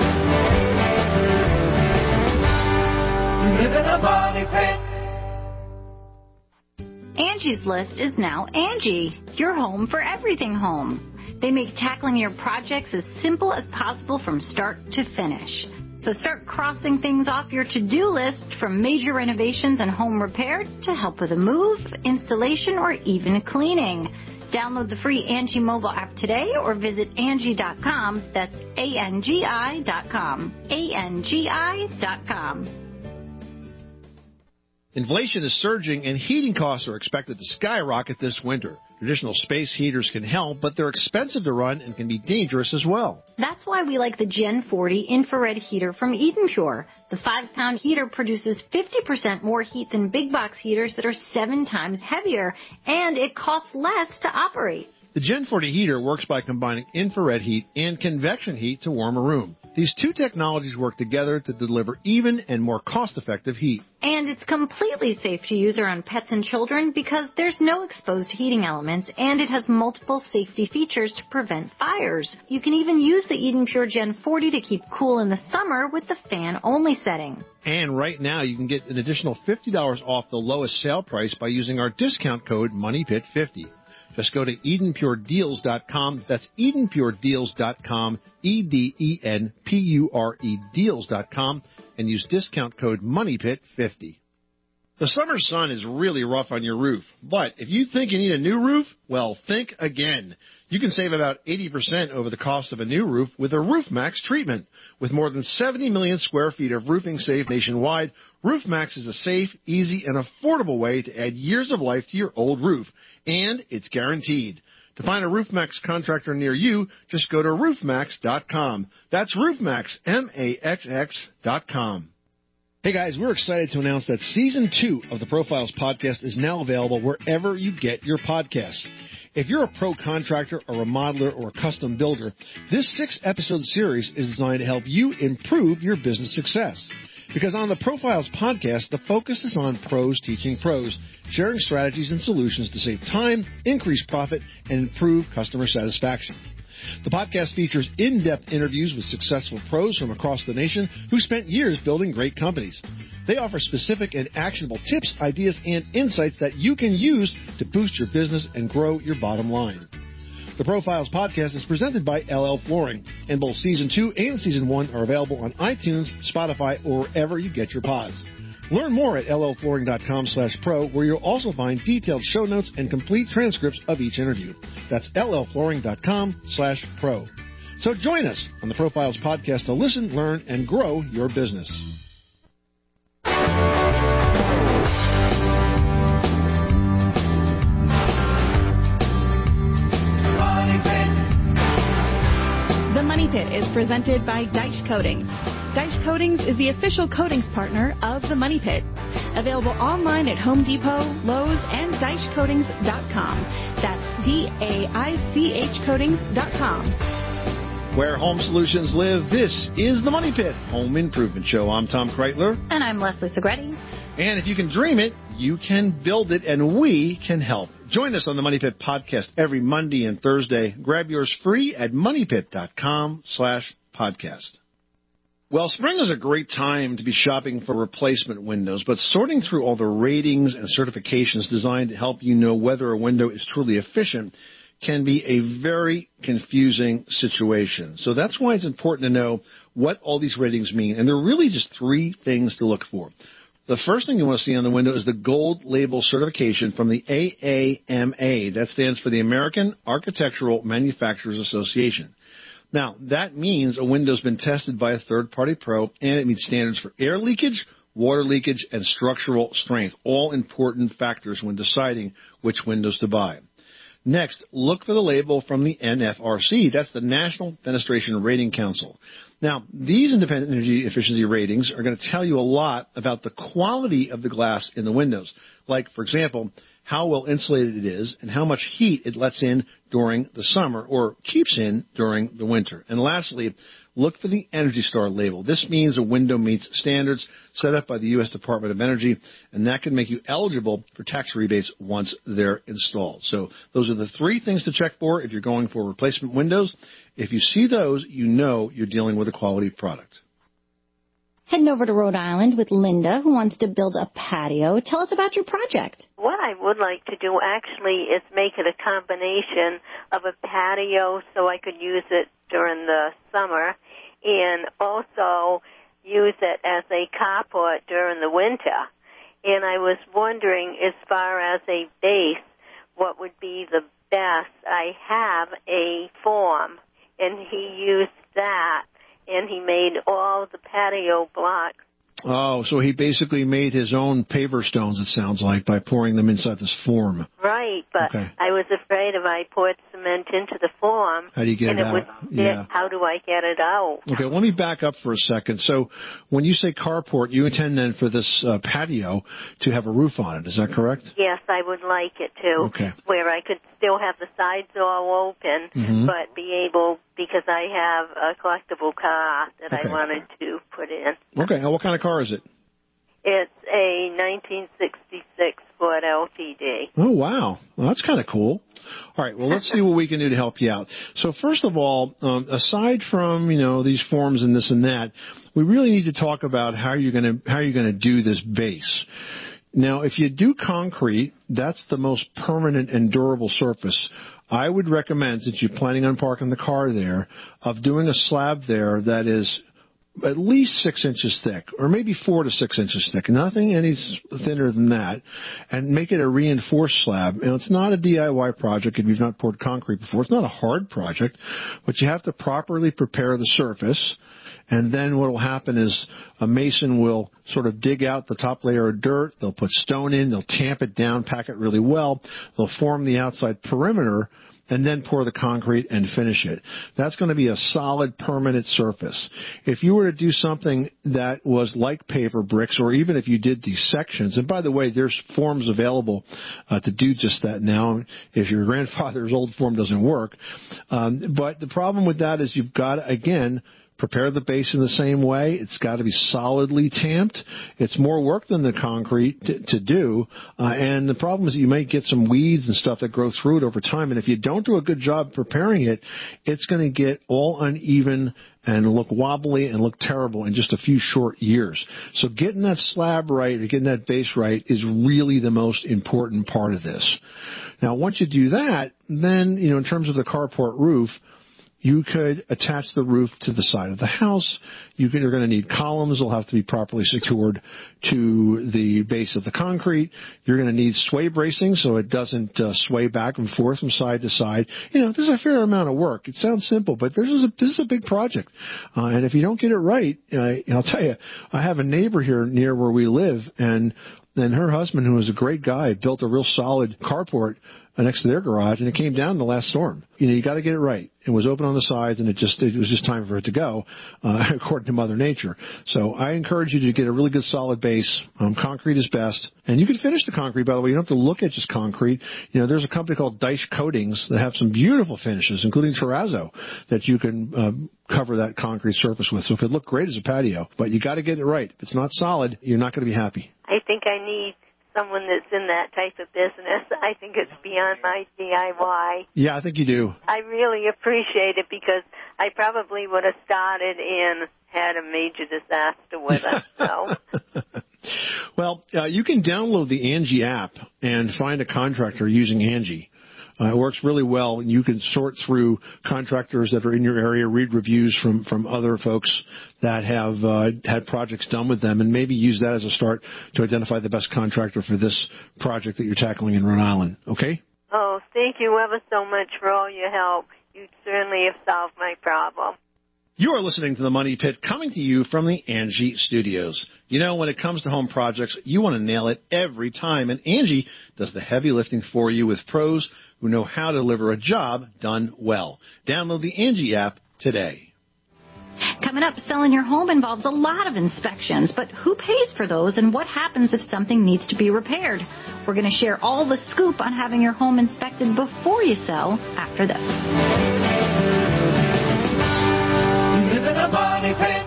You live in a money pit. Angie's List is now Angie, your home for everything home. They make tackling your projects as simple as possible from start to finish. So start crossing things off your to-do list, from major renovations and home repair to help with a move, installation, or even cleaning. Download the free Angie mobile app today or visit Angie.com. That's ANGI.com. ANGI.com. Inflation is surging and heating costs are expected to skyrocket this winter. Traditional space heaters can help, but they're expensive to run and can be dangerous as well. That's why we like the Gen 40 infrared heater from Eden Pure. The 5-pound heater produces 50% more heat than big box heaters that are 7 times heavier, and it costs less to operate. The Gen 40 heater works by combining infrared heat and convection heat to warm a room. These two technologies work together to deliver even and more cost-effective heat. And it's completely safe to use around pets and children because there's no exposed heating elements, and it has multiple safety features to prevent fires. You can even use the Eden Pure Gen 40 to keep cool in the summer with the fan-only setting. And right now, you can get an additional $50 off the lowest sale price by using our discount code MONEYPIT50. Just go to EdenPureDeals.com. That's EdenPureDeals.com, EdenPure Deals.com, and use discount code MONEYPIT50. The summer sun is really rough on your roof, but if you think you need a new roof, well, think again. You can save about 80% over the cost of a new roof with a RoofMax treatment. With more than 70 million square feet of roofing saved nationwide, RoofMax is a safe, easy, and affordable way to add years of life to your old roof, and it's guaranteed. To find a RoofMax contractor near you, just go to roofmax.com. That's RoofMax, MAXX.com. Hey guys, we're excited to announce that Season 2 of the Profiles Podcast is now available wherever you get your podcasts. If you're a pro contractor, a remodeler, or a custom builder, this 6-episode series is designed to help you improve your business success. Because on the Profiles Podcast, the focus is on pros teaching pros, sharing strategies and solutions to save time, increase profit, and improve customer satisfaction. The podcast features in-depth interviews with successful pros from across the nation who spent years building great companies. They offer specific and actionable tips, ideas, and insights that you can use to boost your business and grow your bottom line. The Profiles Podcast is presented by LL Flooring, and both Season 2 and Season 1 are available on iTunes, Spotify, or wherever you get your pods. Learn more at llflooring.com/pro, where you'll also find detailed show notes and complete transcripts of each interview. That's llflooring.com/pro. So join us on the Profiles Podcast to listen, learn, and grow your business. The Money Pit is presented by Deitsch Coatings. Deitsch Coatings is the official coatings partner of the Money Pit. Available online at Home Depot, Lowe's, and DeitschCoatings.com. That's DAICH Coatings.com. Where home solutions live, this is the Money Pit Home Improvement Show. I'm Tom Kreitler. And I'm Leslie Segretti. And if you can dream it, you can build it, and we can help. Join us on the Money Pit podcast every Monday and Thursday. Grab yours free at moneypit.com/podcast. Well, spring is a great time to be shopping for replacement windows, but sorting through all the ratings and certifications designed to help you know whether a window is truly efficient can be a very confusing situation. So that's why it's important to know what all these ratings mean. And there are really just three things to look for. The first thing you want to see on the window is the gold label certification from the AAMA. That stands for the American Architectural Manufacturers Association. Now, that means a window's been tested by a third-party pro, and it meets standards for air leakage, water leakage, and structural strength, all important factors when deciding which windows to buy. Next, look for the label from the NFRC. That's the National Fenestration Rating Council. Now, these independent energy efficiency ratings are going to tell you a lot about the quality of the glass in the windows. Like, for example, how well insulated it is and how much heat it lets in during the summer or keeps in during the winter. And lastly, look for the Energy Star label. This means a window meets standards set up by the U.S. Department of Energy, and that can make you eligible for tax rebates once they're installed. So those are the three things to check for if you're going for replacement windows. If you see those, you know you're dealing with a quality product. Heading over to Rhode Island with Linda, who wants to build a patio. Tell us about your project. What I would like to do actually is make it a combination of a patio so I could use it during the summer and also use it as a carport during the winter. And I was wondering, as far as a base, what would be the best? I have a form, and he used that, and he made all the patio blocks. Oh, so he basically made his own paver stones, it sounds like, by pouring them inside this form. Right, but okay. I was afraid if I poured cement into the form, how do you get and it out? Yeah. How do I get it out? Okay, let me back up for a second. So when you say carport, you intend then for this patio to have a roof on it. Is that correct? Yes, I would like it to. Okay. Where I could still have the sides all open, but be able, because I have a collectible car that I wanted to put in. Okay, now what kind of car is it? It's a 1966 Ford LTD. Oh, wow. Well, that's kind of cool. All right, well, let's see what we can do to help you out. So first of all, aside from, these forms and this and that, we really need to talk about how you're going to do this base. Now, if you do concrete, that's the most permanent and durable surface. I would recommend, since you're planning on parking the car there, of doing a slab there that is at least 6 inches thick, or maybe 4 to 6 inches thick, nothing any thinner than that, and make it a reinforced slab. And it's not a DIY project if you've not poured concrete before. It's not a hard project, but you have to properly prepare the surface. And then what will happen is a mason will sort of dig out the top layer of dirt. They'll put stone in. They'll tamp it down, pack it really well. They'll form the outside perimeter and then pour the concrete and finish it. That's going to be a solid, permanent surface. If you were to do something that was like paver bricks, or even if you did these sections, and by the way, there's forms available to do just that now. If your grandfather's old form doesn't work. But the problem with that is you've got to, again, prepare the base in the same way. It's got to be solidly tamped. It's more work than the concrete to do. And the problem is that you might get some weeds and stuff that grow through it over time. And if you don't do a good job preparing it, it's going to get all uneven and look wobbly and look terrible in just a few short years. So getting that slab right or getting that base right is really the most important part of this. Now, once you do that, then, in terms of the carport roof, you could attach the roof to the side of the house. You're going to need columns. They'll have to be properly secured to the base of the concrete. You're going to need sway bracing so it doesn't sway back and forth from side to side. There's a fair amount of work. It sounds simple, but this is a big project. And if you don't get it right, I'll tell you, I have a neighbor here near where we live, and her husband, who was a great guy, built a real solid carport, next to their garage, and it came down in the last storm. You got to get it right. It was open on the sides, and it was just time for it to go, according to Mother Nature. So I encourage you to get a really good solid base. Concrete is best. And you can finish the concrete, by the way. You don't have to look at just concrete. There's a company called Dice Coatings that have some beautiful finishes, including terrazzo, that you can cover that concrete surface with. So it could look great as a patio, but you got to get it right. If it's not solid, you're not going to be happy. I think I need someone that's in that type of business. I think it's beyond my DIY. Yeah, I think you do. I really appreciate it because I probably would have started and had a major disaster with it. So. Well, you can download the Angie app and find a contractor using Angie. It works really well. You can sort through contractors that are in your area, read reviews from other folks that have had projects done with them, and maybe use that as a start to identify the best contractor for this project that you're tackling in Rhode Island. Okay? Oh, thank you ever so much for all your help. You certainly have solved my problem. You are listening to The Money Pit, coming to you from the Angie Studios. When it comes to home projects, you want to nail it every time, and Angie does the heavy lifting for you with pros who know how to deliver a job done well. Download the Angie app today. Coming up, selling your home involves a lot of inspections, but who pays for those and what happens if something needs to be repaired? We're going to share all the scoop on having your home inspected before you sell after this. Live in a money pit.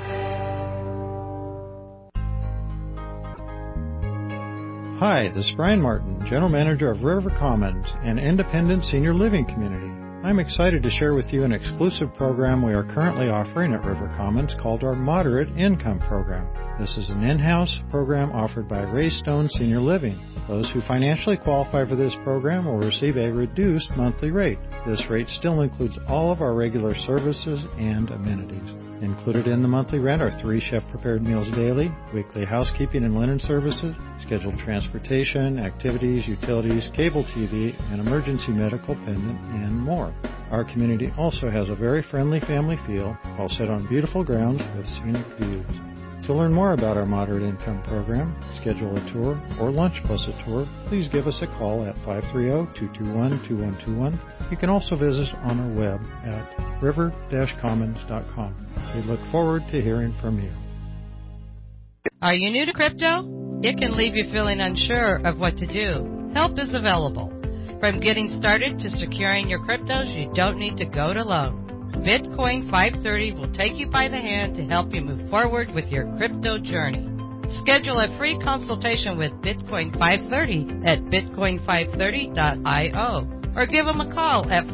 Hi, this is Brian Martin, General Manager of River Commons, an independent senior living community. I'm excited to share with you an exclusive program we are currently offering at River Commons called our Moderate Income Program. This is an in-house program offered by Ray Stone Senior Living. Those who financially qualify for this program will receive a reduced monthly rate. This rate still includes all of our regular services and amenities. Included in the monthly rent are 3 chef-prepared meals daily, weekly housekeeping and linen services, scheduled transportation, activities, utilities, cable TV, and emergency medical pendant, and more. Our community also has a very friendly family feel, all set on beautiful grounds with scenic views. To learn more about our Moderate Income Program, schedule a tour, or lunch plus a tour, please give us a call at 530-221-2121. You can also visit us on our web at river-commons.com. We look forward to hearing from you. Are you new to crypto? It can leave you feeling unsure of what to do. Help is available. From getting started to securing your cryptos, you don't need to go it alone. Bitcoin 530 will take you by the hand to help you move forward with your crypto journey. Schedule a free consultation with Bitcoin 530 at bitcoin530.io or give them a call at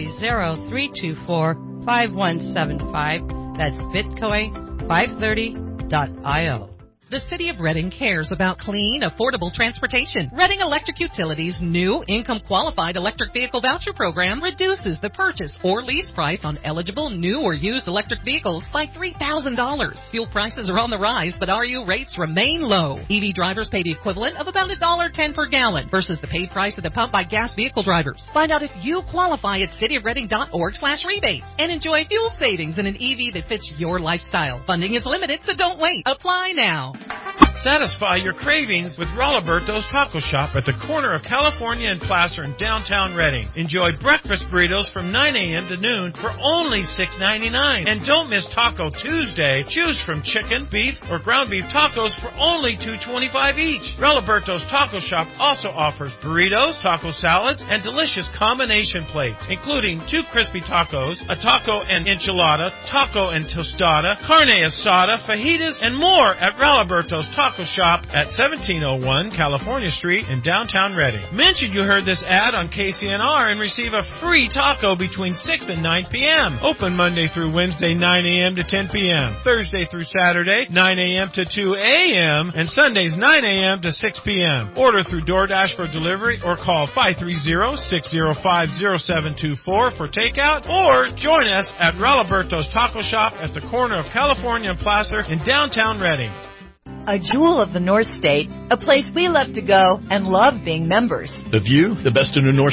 530-324-5175. That's bitcoin530.io. The City of Reading cares about clean, affordable transportation. Reading Electric Utilities' new income-qualified electric vehicle voucher program reduces the purchase or lease price on eligible new or used electric vehicles by $3,000. Fuel prices are on the rise, but RU rates remain low. EV drivers pay the equivalent of about $1.10 per gallon versus the paid price at the pump by gas vehicle drivers. Find out if you qualify at cityofreading.org/rebate and enjoy fuel savings in an EV that fits your lifestyle. Funding is limited, so don't wait. Apply now. Satisfy your cravings with Roberto's Taco Shop at the corner of California and Placer in downtown Reading. Enjoy breakfast burritos from 9 a.m. to noon for only $6.99. And don't miss Taco Tuesday. Choose from chicken, beef, or ground beef tacos for only $2.25 each. Roberto's Taco Shop also offers burritos, taco salads, and delicious combination plates, including 2 crispy tacos, a taco and enchilada, taco and tostada, carne asada, fajitas, and more at Roberto's Taco Shop at 1701 California Street in downtown Reading. Mention you heard this ad on KCNR and receive a free taco between 6 and 9 p.m. Open Monday through Wednesday, 9 a.m. to 10 p.m. Thursday through Saturday, 9 a.m. to 2 a.m. and Sundays, 9 a.m. to 6 p.m. Order through DoorDash for delivery or call 530-605-0724 for takeout, or join us at Roberto's Taco Shop at the corner of California and Placer in downtown Reading. A jewel of the North State, a place we love to go and love being members. The view, the best in the North State.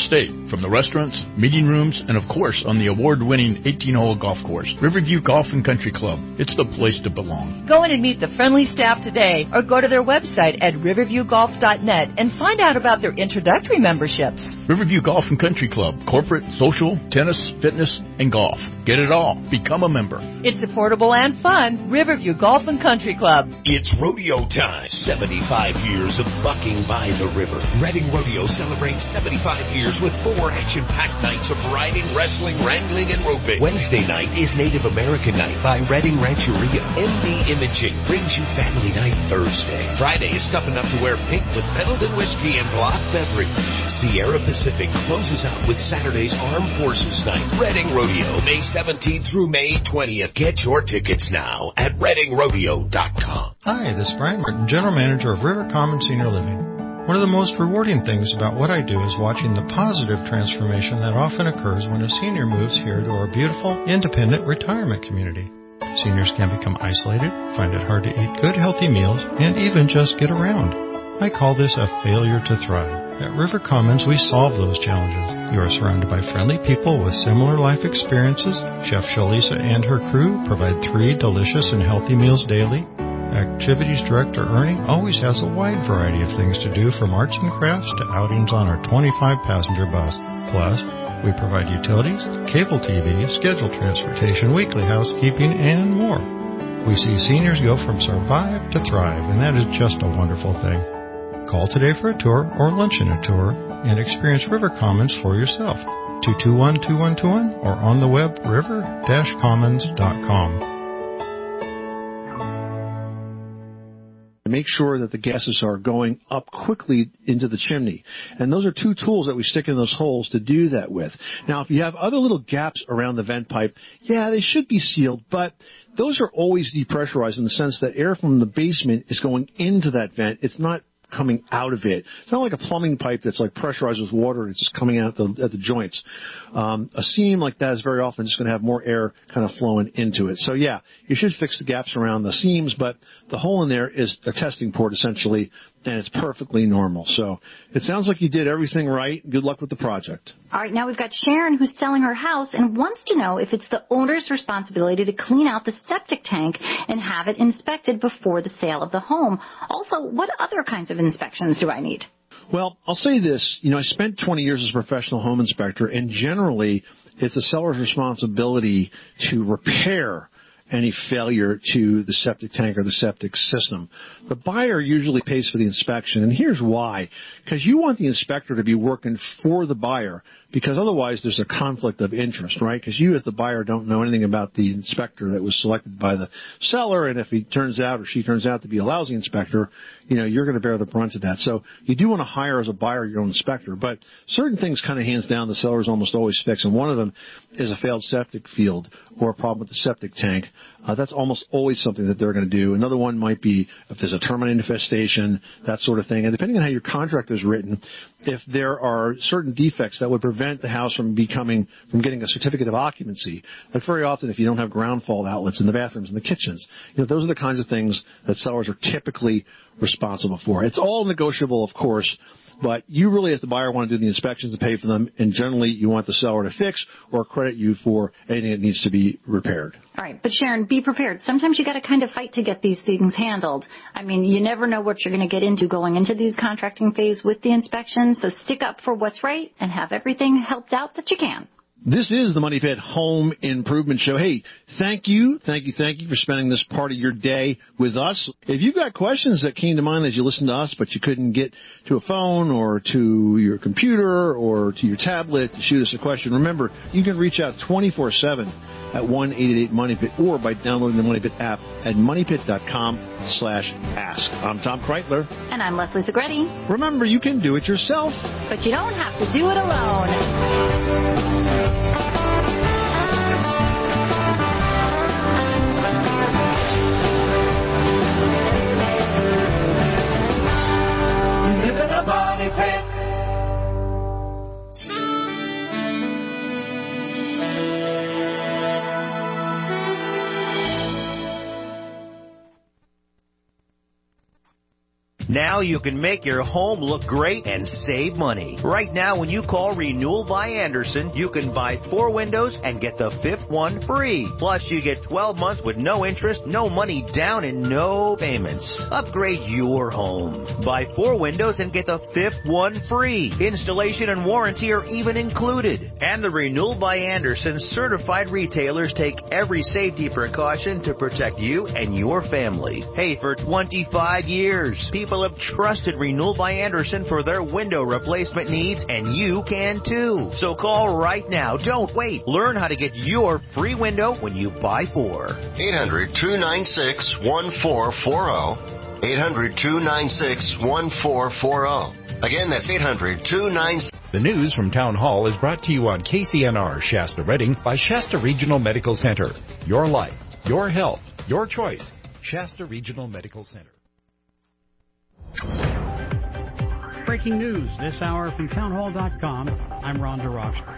from the restaurants, meeting rooms, and of course on the award-winning 18-hole golf course. Riverview Golf and Country Club. It's the place to belong. Go in and meet the friendly staff today or go to their website at riverviewgolf.net and find out about their introductory memberships. Riverview Golf and Country Club. Corporate, social, tennis, fitness, and golf. Get it all. Become a member. It's affordable and fun. Riverview Golf and Country Club. It's rodeo time. 75 years of bucking by the river. Reading Rodeo celebrates 75 years with 4 action-packed nights of riding, wrestling, wrangling, and roping. Wednesday night is Native American Night by Reading Rancheria. MD Imaging brings you Family Night Thursday. Friday is tough enough to wear pink with Pendleton Whiskey and Block Beverage. Sierra Pacific closes out with Saturday's Armed Forces Night. Reading Rodeo, May 17th through May 20th. Get your tickets now at readingrodeo.com. Hi, this is Brian Martin, General Manager of River Commons Senior Living. One of the most rewarding things about what I do is watching the positive transformation that often occurs when a senior moves here to our beautiful, independent retirement community. Seniors can become isolated, find it hard to eat good, healthy meals, and even just get around. I call this a failure to thrive. At River Commons, we solve those challenges. You are surrounded by friendly people with similar life experiences. Chef Shalisa and her crew provide 3 delicious and healthy meals daily. Activities Director Ernie always has a wide variety of things to do, from arts and crafts to outings on our 25-passenger bus. Plus, we provide utilities, cable TV, scheduled transportation, weekly housekeeping, and more. We see seniors go from survive to thrive, and that is just a wonderful thing. Call today for a tour or lunch in a tour and experience River Commons for yourself. 221-2121 or on the web river-commons.com. Make sure that the gases are going up quickly into the chimney. And those are 2 tools that we stick in those holes to do that with. Now, if you have other little gaps around the vent pipe, yeah, they should be sealed, but those are always depressurized in the sense that air from the basement is going into that vent. It's not coming out of it. It's not like a plumbing pipe that's like pressurized with water and it's just coming out at the joints. A seam like that is very often just going to have more air kind of flowing into it. So yeah, you should fix the gaps around the seams, but the hole in there is a testing port essentially, and it's perfectly normal. So it sounds like you did everything right. Good luck with the project. All right, now we've got Sharon who's selling her house and wants to know if it's the owner's responsibility to clean out the septic tank and have it inspected before the sale of the home. Also, what other kinds of inspections do I need? Well, I'll say this. I spent 20 years as a professional home inspector, and generally it's the seller's responsibility to repair any failure to the septic tank or the septic system. The buyer usually pays for the inspection, and here's why. Because you want the inspector to be working for the buyer, because otherwise there's a conflict of interest, right? Because you as the buyer don't know anything about the inspector that was selected by the seller, and if he turns out or she turns out to be a lousy inspector, you're going to bear the brunt of that. So you do want to hire as a buyer your own inspector, but certain things kind of hands down the sellers almost always fix, and one of them is a failed septic field or a problem with the septic tank. That's almost always something that they're going to do. Another one might be if there's a termite infestation, that sort of thing. And depending on how your contract is written, if there are certain defects that would prevent the house from getting a certificate of occupancy, like very often if you don't have ground fault outlets in the bathrooms and the kitchens, those are the kinds of things that sellers are typically responsible for. It's all negotiable, of course, but you really, as the buyer, want to do the inspections and pay for them, and generally you want the seller to fix or credit you for anything that needs to be repaired. All right, but Sharon, be prepared. Sometimes you got to kind of fight to get these things handled. I mean, you never know what you're going to get into going into these contracting phase with the inspection, so stick up for what's right and have everything helped out that you can. This is the Money Pit Home Improvement Show. Hey, thank you for spending this part of your day with us. If you've got questions that came to mind as you listened to us, but you couldn't get to a phone or to your computer or to your tablet to shoot us a question, remember, you can reach out 24/7 at 1-888-MONEYPIT or by downloading the Money Pit app at moneypit.com/ask. I'm Tom Kreitler. And I'm Leslie Segretti. Remember, you can do it yourself, but you don't have to do it alone. Money Pit. Now you can make your home look great and save money. Right now, when you call Renewal by Andersen, you can buy 4 windows and get the 5th one free. Plus, you get 12 months with no interest, no money down, and no payments. Upgrade your home. Buy 4 windows and get the 5th one free. Installation and warranty are even included. And the Renewal by Andersen certified retailers take every safety precaution to protect you and your family. Hey, for 25 years, people have trusted Renewal by Andersen for their window replacement needs, and you can too. So call right now. Don't wait. Learn how to get your free window when you buy 4. 800-296-1440. 800-296-1440. Again, that's 800-296. The news from Town Hall is brought to you on KCNR Shasta Redding by Shasta Regional Medical Center. Your life, your health, your choice. Shasta Regional Medical Center. Breaking news this hour from townhall.com. I'm Ron DeRocher.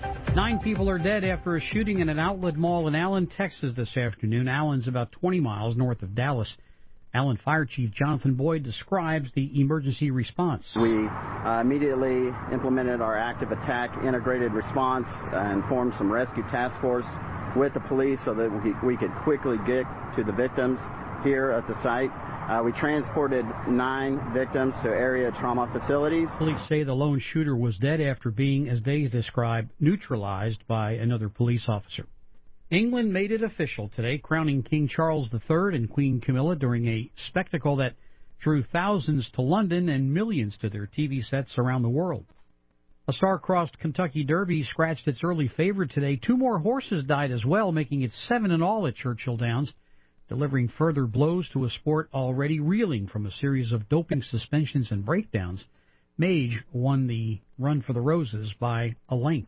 9 people are dead after a shooting in an outlet mall in Allen, Texas this afternoon. Allen's about 20 miles north of Dallas. Allen Fire Chief Jonathan Boyd describes the emergency response. We immediately implemented our active attack integrated response and formed some rescue task force with the police so that we could quickly get to the victims here at the site. We transported 9 victims to area trauma facilities. Police say the lone shooter was dead after being, as they describe, neutralized by another police officer. England made it official today, crowning King Charles III and Queen Camilla during a spectacle that drew thousands to London and millions to their TV sets around the world. A star-crossed Kentucky Derby scratched its early favorite today. 2 more horses died as well, making it 7 in all at Churchill Downs, delivering further blows to a sport already reeling from a series of doping suspensions and breakdowns. Mage won the Run for the Roses by a length.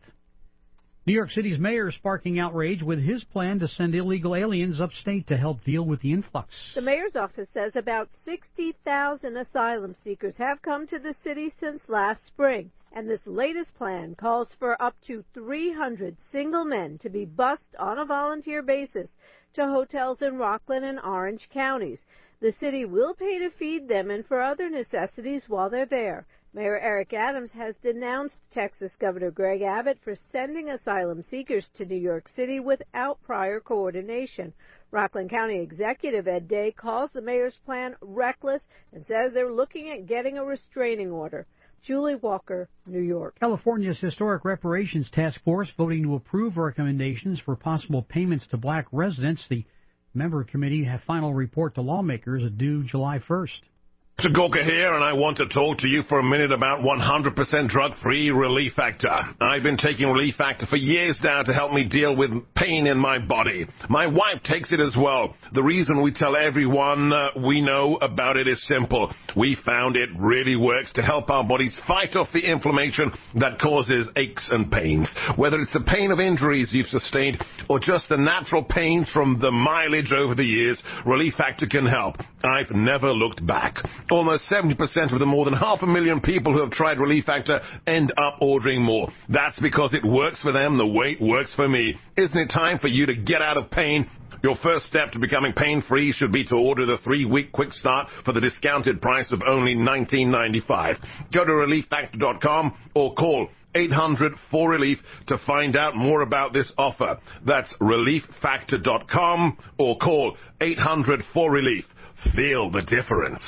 New York City's mayor is sparking outrage with his plan to send illegal aliens upstate to help deal with the influx. The mayor's office says about 60,000 asylum seekers have come to the city since last spring, and this latest plan calls for up to 300 single men to be bused on a volunteer basis to hotels in Rockland and Orange counties. The city will pay to feed them and for other necessities while they're there. Mayor Eric Adams has denounced Texas Governor Greg Abbott for sending asylum seekers to New York City without prior coordination. Rockland County Executive Ed Day calls the mayor's plan reckless and says they're looking at getting a restraining order. Julie Walker, New York. California's Historic Reparations Task Force voting to approve recommendations for possible payments to black residents. The member committee have final report to lawmakers due July 1st. Mr. Gorka here, and I want to talk to you for a minute about 100% drug-free Relief Factor. I've been taking Relief Factor for years now to help me deal with pain in my body. My wife takes it as well. The reason we tell everyone we know about it is simple. We found it really works to help our bodies fight off the inflammation that causes aches and pains. Whether it's the pain of injuries you've sustained or just the natural pains from the mileage over the years, Relief Factor can help. I've never looked back. Almost 70% of the more than 500,000 people who have tried Relief Factor end up ordering more. That's because it works for them the way it works for me. Isn't it time for you to get out of pain? Your first step to becoming pain-free should be to order the 3-week quick start for the discounted price of only $19.95. Go to ReliefFactor.com or call 800-4RELIEF to find out more about this offer. That's ReliefFactor.com or call 800-4RELIEF. Feel the difference.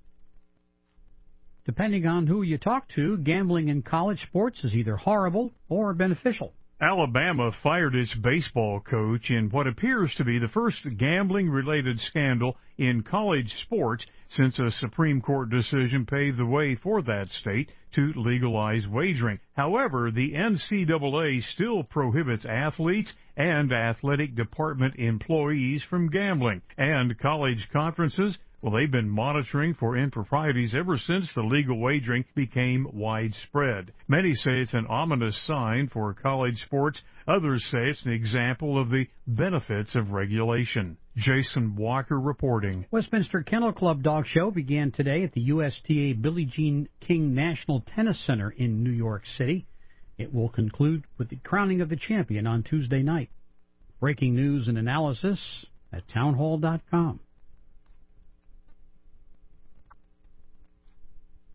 Depending on who you talk to, gambling in college sports is either horrible or beneficial. Alabama fired its baseball coach in what appears to be the first gambling-related scandal in college sports since a Supreme Court decision paved the way for that state to legalize wagering. However, the NCAA still prohibits athletes and athletic department employees from gambling, and college conferences, well, they've been monitoring for improprieties ever since the legal wagering became widespread. Many say it's an ominous sign for college sports. Others say it's an example of the benefits of regulation. Jason Walker reporting. Westminster Kennel Club Dog Show began today at the USTA Billie Jean King National Tennis Center in New York City. It will conclude with the crowning of the champion on Tuesday night. Breaking news and analysis at townhall.com.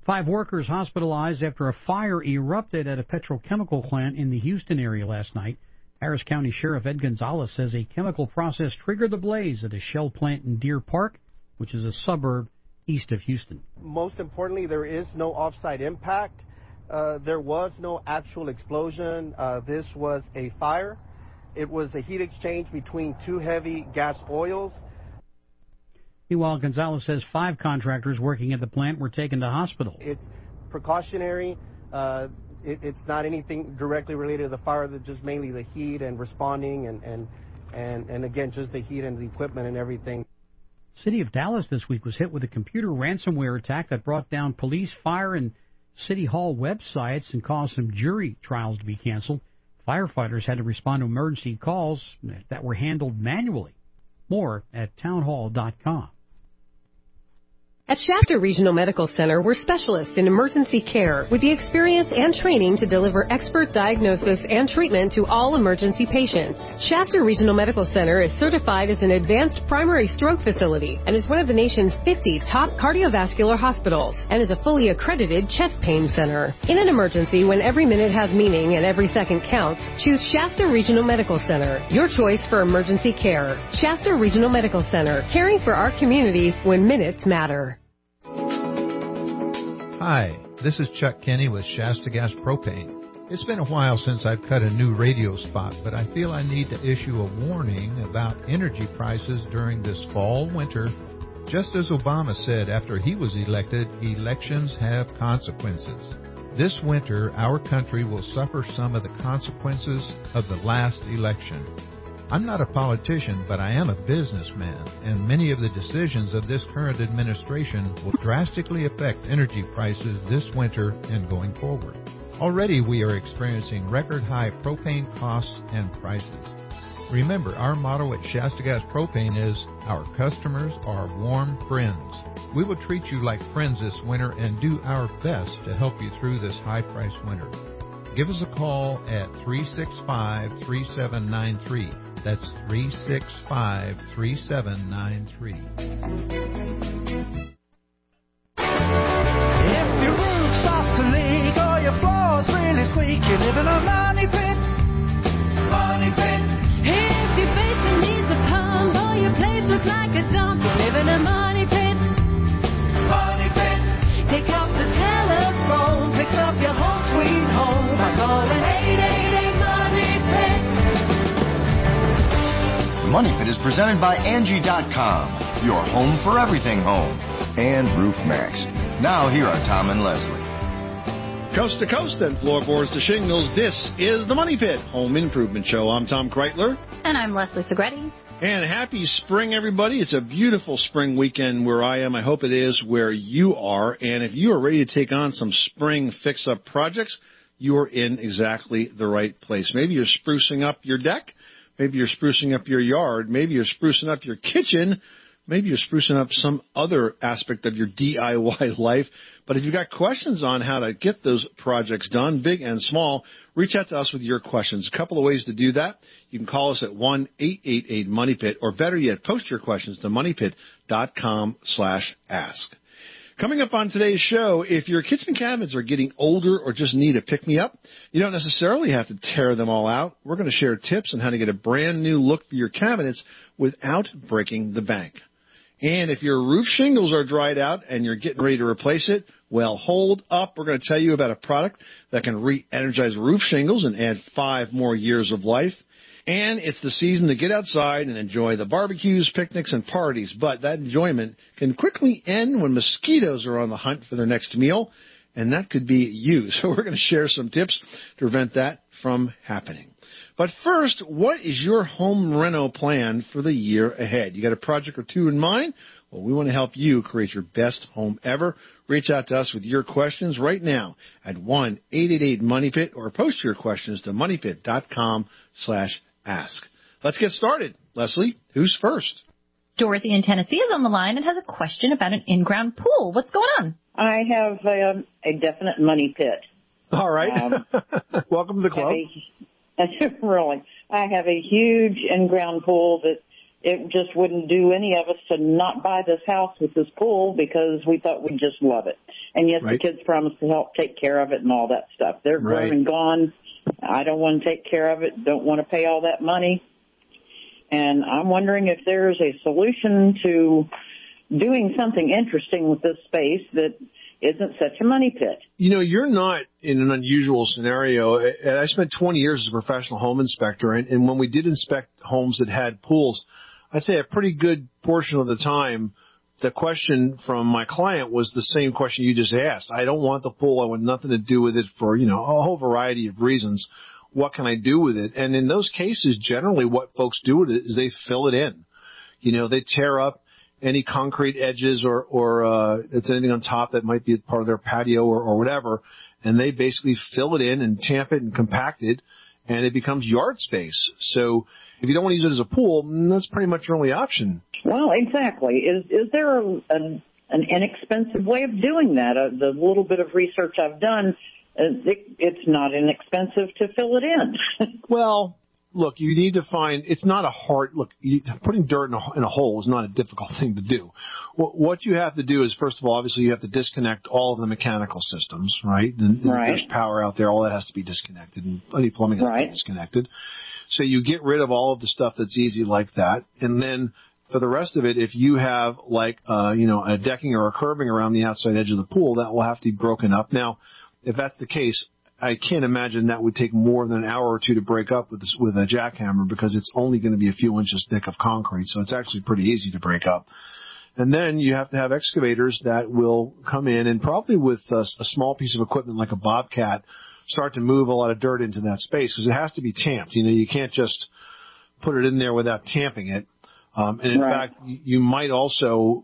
5 workers hospitalized after a fire erupted at a petrochemical plant in the Houston area last night. Harris County Sheriff Ed Gonzalez says a chemical process triggered the blaze at a Shell plant in Deer Park, which is a suburb east of Houston. Most importantly, there is no off-site impact. There was no actual explosion. This was a fire. It was a heat exchange between 2 heavy gas oils. Meanwhile, Gonzalez says 5 contractors working at the plant were taken to hospital. It's precautionary. It's not anything directly related to the fire, just mainly the heat and responding and again, just the heat and the equipment and everything. City of Dallas this week was hit with a computer ransomware attack that brought down police, fire, and City Hall websites and caused some jury trials to be canceled. Firefighters had to respond to emergency calls that were handled manually. More at townhall.com. At Shasta Regional Medical Center, we're specialists in emergency care with the experience and training to deliver expert diagnosis and treatment to all emergency patients. Shasta Regional Medical Center is certified as an advanced primary stroke facility and is one of the nation's 50 top cardiovascular hospitals and is a fully accredited chest pain center. In an emergency, when every minute has meaning and every second counts, choose Shasta Regional Medical Center, your choice for emergency care. Shasta Regional Medical Center, caring for our community when minutes matter. Hi, this is Chuck Kenny with Shasta Gas Propane. It's been a while since I've cut a new radio spot, but I feel I need to issue a warning about energy prices during this fall-winter. Just as Obama said after he was elected, elections have consequences. This winter, our country will suffer some of the consequences of the last election. I'm not a politician, but I am a businessman, and many of the decisions of this current administration will drastically affect energy prices this winter and going forward. Already we are experiencing record-high propane costs and prices. Remember, our motto at Shasta Gas Propane is, our customers are warm friends. We will treat you like friends this winter and do our best to help you through this high-priced winter. Give us a call at 365-3793. That's 365-3793. If your roof starts to leak or your floor's really squeak, you live in a money pit. Money pit. If your basement needs a pump or your place looks like a dump, you live in a money pit. Money pit. Pick up the telephone, fix up your home sweet home by calling 888 Money Pit. Money Pit is presented by Angie.com, your home for everything home, and RoofMax. Now here are Tom and Leslie. Coast to coast and floorboards to shingles, this is the Money Pit Home Improvement Show. I'm Tom Kreitler. And I'm Leslie Segretti. And happy spring, everybody. It's a beautiful spring weekend where I am. I hope it is where you are. And if you are ready to take on some spring fix-up projects, you are in exactly the right place. Maybe you're sprucing up your deck. Maybe you're sprucing up your yard. Maybe you're sprucing up your kitchen. Maybe you're sprucing up some other aspect of your DIY life. But if you've got questions on how to get those projects done, big and small, reach out to us with your questions. A couple of ways to do that. You can call us at 1-888-MONEYPIT, or better yet, post your questions to moneypit.com/ask. Coming up on today's show, if your kitchen cabinets are getting older or just need a pick-me-up, you don't necessarily have to tear them all out. We're going to share tips on how to get a brand new look for your cabinets without breaking the bank. And if your roof shingles are dried out and you're getting ready to replace it, well, hold up. We're going to tell you about a product that can re-energize roof shingles and add 5 more years of life. And it's the season to get outside and enjoy the barbecues, picnics, and parties. But that enjoyment can quickly end when mosquitoes are on the hunt for their next meal, and that could be you. So we're going to share some tips to prevent that from happening. But first, what is your home reno plan for the year ahead? You got a project or two in mind? Well, we want to help you create your best home ever. Reach out to us with your questions right now at 1-888-MONEYPIT or post your questions to moneypit.com/ask. Let's get started. Leslie, who's first? Dorothy in Tennessee is on the line and has a question about an in-ground pool. What's going on? I have a definite money pit. All right. Welcome to the club. Really. I have a huge in-ground pool that it just wouldn't do any of us to not buy this house with this pool because we thought we'd just love it. And yes, the kids promised to help take care of it and all that stuff. They're grown and gone. I don't want to take care of it, don't want to pay all that money. And I'm wondering if there's a solution to doing something interesting with this space that isn't such a money pit. You know, you're not in an unusual scenario. I spent 20 years as a professional home inspector, and when we did inspect homes that had pools, I'd say a pretty good portion of the time, the question from my client was the same question you just asked. I don't want the pool. I want nothing to do with it for, you know, a whole variety of reasons. What can I do with it? And in those cases, generally what folks do with it is they fill it in. You know, they tear up any concrete edges or it's anything on top that might be part of their patio or whatever, and they basically fill it in and tamp it and compact it, and it becomes yard space. So if you don't want to use it as a pool, that's pretty much your only option. Well, exactly. Is there an inexpensive way of doing that? The little bit of research I've done, it's not inexpensive to fill it in. Well, look, you need to find, it's not a hard, look, putting dirt in a hole is not a difficult thing to do. What you have to do is, first of all, obviously you have to disconnect all of the mechanical systems, right? There's power out there, all that has to be disconnected, and any plumbing has to be disconnected. So you get rid of all of the stuff that's easy like that, and then for the rest of it, if you have like, a decking or a curbing around the outside edge of the pool, that will have to be broken up. Now, if that's the case, I can't imagine that would take more than an hour or two to break up with a jackhammer because it's only going to be a few inches thick of concrete, so it's actually pretty easy to break up. And then you have to have excavators that will come in and probably with a small piece of equipment like a Bobcat start to move a lot of dirt into that space because it has to be tamped. You know, you can't just put it in there without tamping it. And in fact, you might also,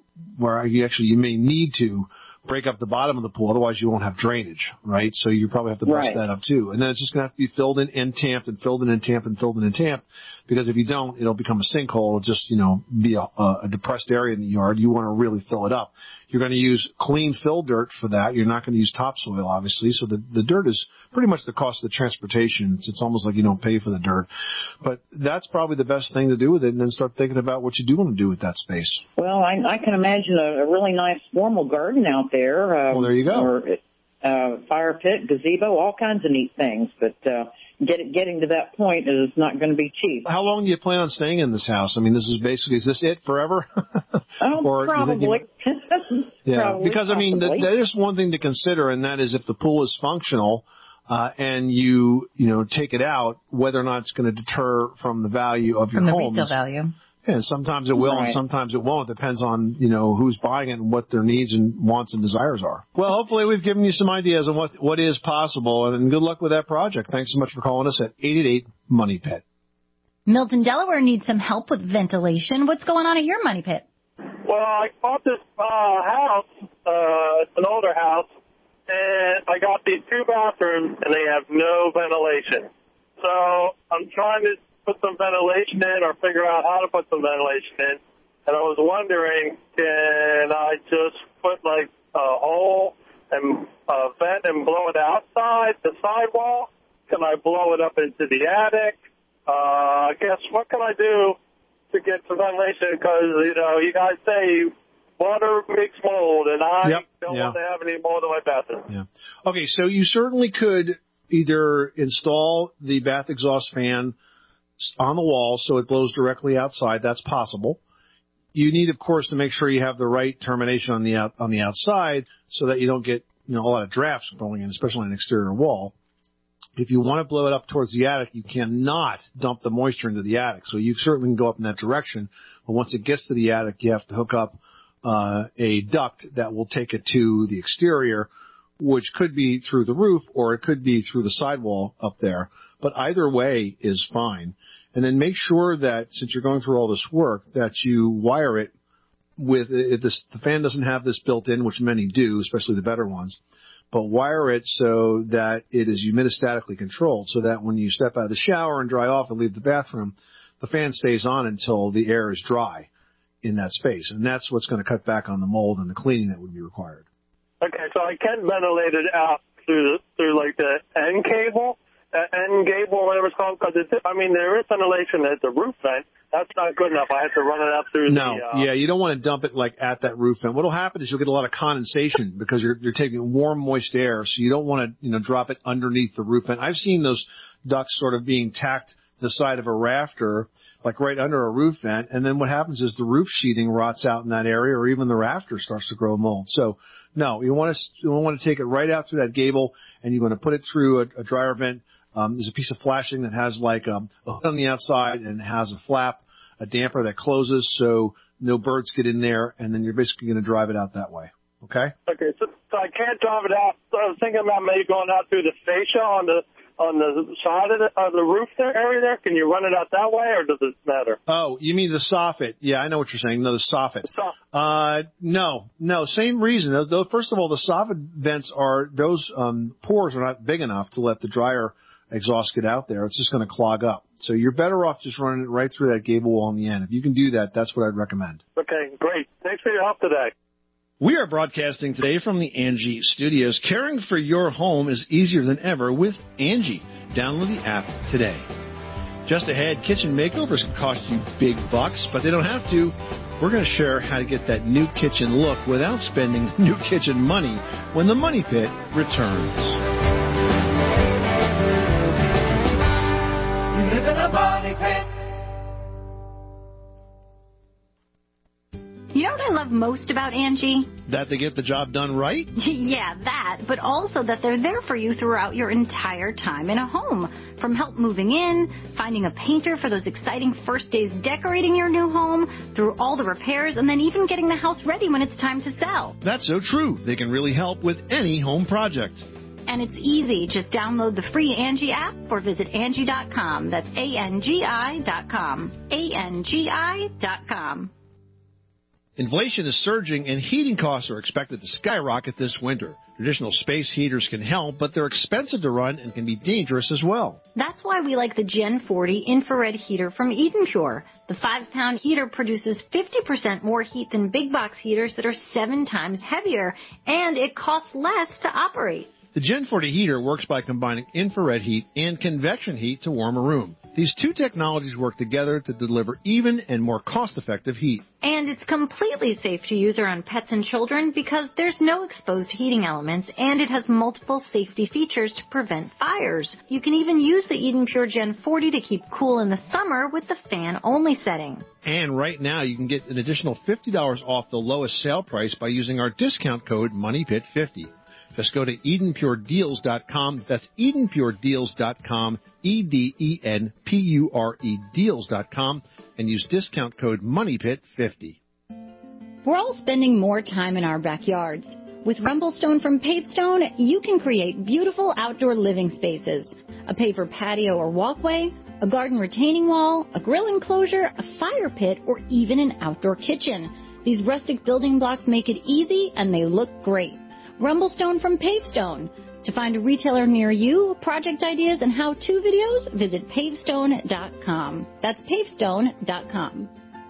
you may need to break up the bottom of the pool, otherwise you won't have drainage, right? So you probably have to bust that up too. And then it's just going to have to be filled in and tamped and filled in and tamped and filled in and tamped, because if you don't, it'll become a sinkhole. It'll just, be a depressed area in the yard. You want to really fill it up. You're going to use clean fill dirt for that. You're not going to use topsoil, obviously. So the dirt is pretty much the cost of the transportation. It's almost like you don't pay for the dirt. But that's probably the best thing to do with it, and then start thinking about what you do want to do with that space. Well, I can imagine a really nice formal garden out there. Well, there you go. Or fire pit, gazebo, all kinds of neat things. But getting to that point is not going to be cheap. How long do you plan on staying in this house? I mean, is this it forever? Or probably. Probably, because, I mean, there's one thing to consider, and that is if the pool is functional and you take it out, whether or not it's going to deter from the value of your home. From the resale value. Yeah, sometimes it will and sometimes it won't. It depends on, who's buying it and what their needs and wants and desires are. Well, hopefully we've given you some ideas on what is possible, and good luck with that project. Thanks so much for calling us at 888-MONEY-PIT. Milton, Delaware needs some help with ventilation. What's going on at your money pit? Well, I bought this house, it's an older house, and I got these 2 bathrooms, and they have no ventilation. So I'm trying to put some ventilation in or figure out how to put some ventilation in. And I was wondering, can I just put like a hole and a vent and blow it outside the sidewall? Can I blow it up into the attic? I guess what can I do to get some ventilation? Because, you guys say water makes mold, and I don't want to have any mold in my bathroom. Yeah. Okay, so you certainly could either install the bath exhaust fan on the wall so it blows directly outside. That's possible. You need, of course, to make sure you have the right termination on the outside so that you don't get a lot of drafts blowing in, especially on an exterior wall. If you want to blow it up towards the attic, you cannot dump the moisture into the attic. So you certainly can go up in that direction, but once it gets to the attic, you have to hook up a duct that will take it to the exterior, which could be through the roof or it could be through the sidewall up there. But either way is fine. And then make sure that since you're going through all this work, that you wire it with the fan doesn't have this built in, which many do, especially the better ones. But wire it so that it is humidistatically controlled, so that when you step out of the shower and dry off and leave the bathroom, the fan stays on until the air is dry in that space. And that's what's going to cut back on the mold and the cleaning that would be required. Okay, so I can ventilate it out through like the end cable. End gable whatever it's called? Because there is ventilation at the roof vent. That's not good enough. I have to run it up through yeah, you don't want to dump it like at that roof vent. What'll happen is you'll get a lot of condensation because you're taking warm, moist air, so you don't want to, drop it underneath the roof vent. I've seen those ducts sort of being tacked to the side of a rafter, like right under a roof vent, and then what happens is the roof sheathing rots out in that area, or even the rafter starts to grow mold. So, no, you want to take it right out through that gable, and you're going to put it through a dryer vent. There's a piece of flashing that has like a hood on the outside and it has a flap, a damper that closes so no birds get in there, and then you're basically going to drive it out that way. Okay? Okay, so I can't drive it out. So I was thinking about maybe going out through the fascia on the side of the roof area there. Can you run it out that way, or does it matter? Oh, you mean the soffit? Yeah, I know what you're saying. No, the soffit. No, same reason. First of all, the soffit vents those pores are not big enough to let the dryer exhaust get out there. It's just going to clog up. So you're better off just running it right through that gable wall on the end. If you can do that, that's what I'd recommend. Okay, great. Thanks for your help today. We are broadcasting today from the Angie Studios. Caring for your home is easier than ever with Angie. Download the app today. Just ahead, kitchen makeovers can cost you big bucks, but they don't have to. We're going to share how to get that new kitchen look without spending new kitchen money when the Money Pit returns. You live in a money pit. You know what I love most about Angie? That they get the job done right? Yeah, that, but also that they're there for you throughout your entire time in a home. From help moving in, finding a painter for those exciting first days decorating your new home, through all the repairs, and then even getting the house ready when it's time to sell. That's so true. They can really help with any home project. And it's easy. Just download the free Angie app or visit Angie.com. That's ANGI.com. ANGI.com. Inflation is surging and heating costs are expected to skyrocket this winter. Traditional space heaters can help, but they're expensive to run and can be dangerous as well. That's why we like the Gen 40 infrared heater from Eden Pure. The 5-pound heater produces 50% more heat than big box heaters that are 7 times heavier, and it costs less to operate. The Gen 40 heater works by combining infrared heat and convection heat to warm a room. These two technologies work together to deliver even and more cost-effective heat. And it's completely safe to use around pets and children because there's no exposed heating elements, and it has multiple safety features to prevent fires. You can even use the Eden Pure Gen 40 to keep cool in the summer with the fan-only setting. And right now, you can get an additional $50 off the lowest sale price by using our discount code MONEYPIT50. Just go to EdenPureDeals.com. That's EdenPureDeals.com, EdenPure Deals.com, and use discount code MONEYPIT50. We're all spending more time in our backyards. With Rumblestone from Pavestone, you can create beautiful outdoor living spaces. A paver patio or walkway, a garden retaining wall, a grill enclosure, a fire pit, or even an outdoor kitchen. These rustic building blocks make it easy and they look great. Rumblestone from Pavestone. To find a retailer near you, project ideas, and how-to videos, visit pavestone.com. That's pavestone.com.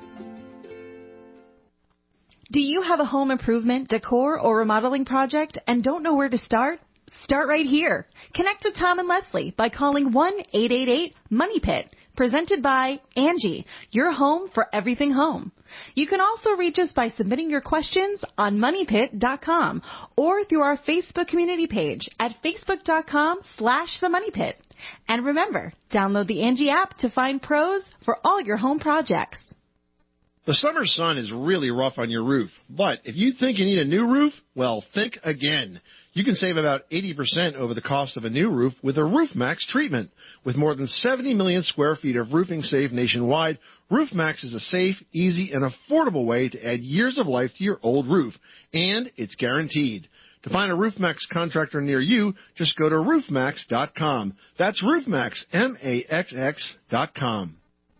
Do you have a home improvement, decor, or remodeling project and don't know where to start? Start right here. Connect with Tom and Leslie by calling 1-888-MONEYPIT. Presented by Angie, your home for everything home. You can also reach us by submitting your questions on MoneyPit.com or through our Facebook community page at Facebook.com/TheMoneyPit. And remember, download the Angie app to find pros for all your home projects. The summer sun is really rough on your roof, but if you think you need a new roof, well, think again. You can save about 80% over the cost of a new roof with a RoofMax treatment. With more than 70 million square feet of roofing saved nationwide, RoofMax is a safe, easy, and affordable way to add years of life to your old roof, and it's guaranteed. To find a RoofMax contractor near you, just go to roofmax.com. That's RoofMax, MAXX.com.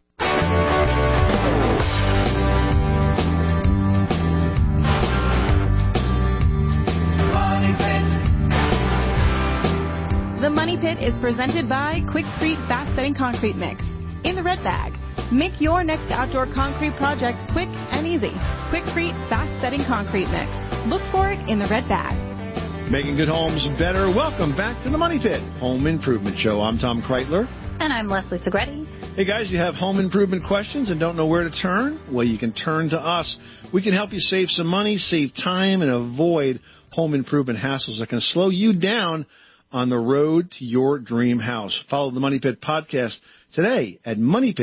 The Money Pit is presented by Quikrete Fast Setting Concrete Mix in the red bag. Make your next outdoor concrete project quick and easy. Quikrete Fast Setting Concrete Mix. Look for it in the red bag. Making good homes better. Welcome back to the Money Pit Home Improvement Show. I'm Tom Kreitler. And I'm Leslie Segretti. Hey guys, you have home improvement questions and don't know where to turn? Well, you can turn to us. We can help you save some money, save time, and avoid home improvement hassles that can slow you down on the road to your dream house. Follow the Money Pit podcast today at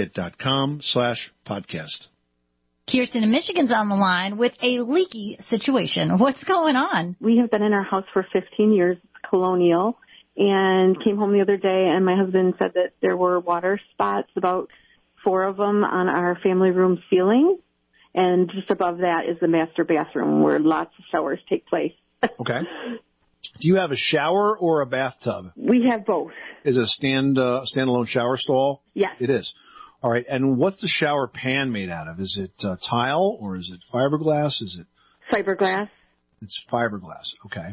moneypit.com/podcast. Kirsten in Michigan's on the line with a leaky situation. What's going on? We have been in our house for 15 years, colonial, and came home the other day, and my husband said that there were water spots, about 4 of them, on our family room ceiling, and just above that is the master bathroom where lots of showers take place. Okay. Do you have a shower or a bathtub? We have both. Is it a standalone shower stall? Yes. It is. All right. And what's the shower pan made out of? Is it tile or is it fiberglass? Is it fiberglass? It's fiberglass. Okay.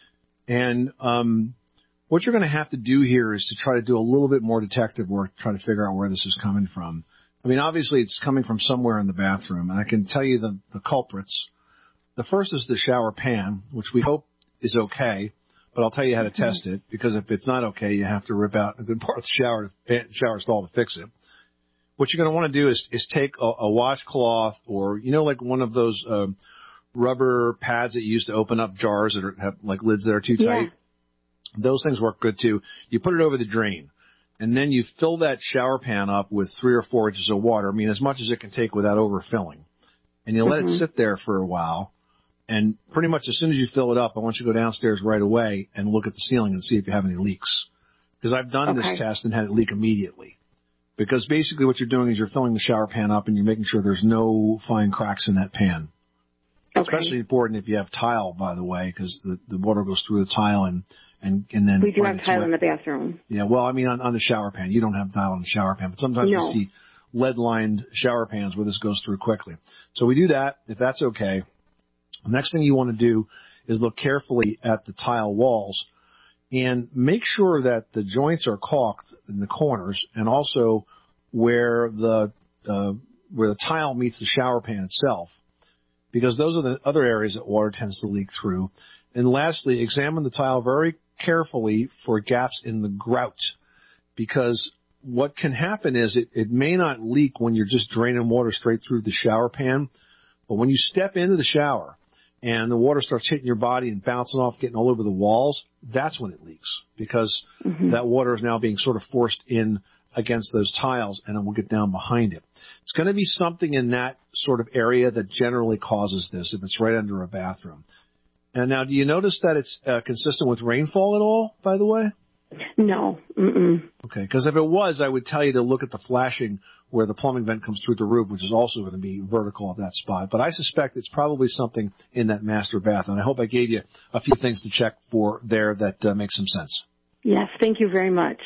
And what you're going to have to do here is to try to do a little bit more detective work, try to figure out where this is coming from. I mean, obviously it's coming from somewhere in the bathroom, and I can tell you the culprits. The first is the shower pan, which we hope is okay, but I'll tell you how to test it, because if it's not okay, you have to rip out a good part of the shower stall to fix it. What you're going to want to do is take a washcloth, or, like one of those rubber pads that you use to open up jars that have like lids that are too tight. Those things work good too. You put it over the drain, and then you fill that shower pan up with 3 or 4 inches of water. I mean, as much as it can take without overfilling. And you let it sit there for a while. And pretty much as soon as you fill it up, I want you to go downstairs right away and look at the ceiling and see if you have any leaks. Because I've done this test and had it leak immediately. Because basically what you're doing is you're filling the shower pan up and you're making sure there's no fine cracks in that pan. Especially important if you have tile, by the way, because the water goes through the tile and then we do have tile in the bathroom. Yeah, well, I mean on the shower pan. You don't have tile on the shower pan, but sometimes we see lead-lined shower pans where this goes through quickly. So we do that, if that's okay. The next thing you want to do is look carefully at the tile walls and make sure that the joints are caulked in the corners, and also where the tile meets the shower pan itself, because those are the other areas that water tends to leak through. And lastly, examine the tile very carefully for gaps in the grout, because what can happen is it may not leak when you're just draining water straight through the shower pan, but when you step into the shower and the water starts hitting your body and bouncing off, getting all over the walls, that's when it leaks, because that water is now being sort of forced in against those tiles, and it will get down behind it. It's going to be something in that sort of area that generally causes this, if it's right under a bathroom. And now, do you notice that it's consistent with rainfall at all, by the way? No. Okay, because if it was, I would tell you to look at the flashing where the plumbing vent comes through the roof, which is also going to be vertical at that spot. But I suspect it's probably something in that master bath, and I hope I gave you a few things to check for there that make some sense. Yes, thank you very much.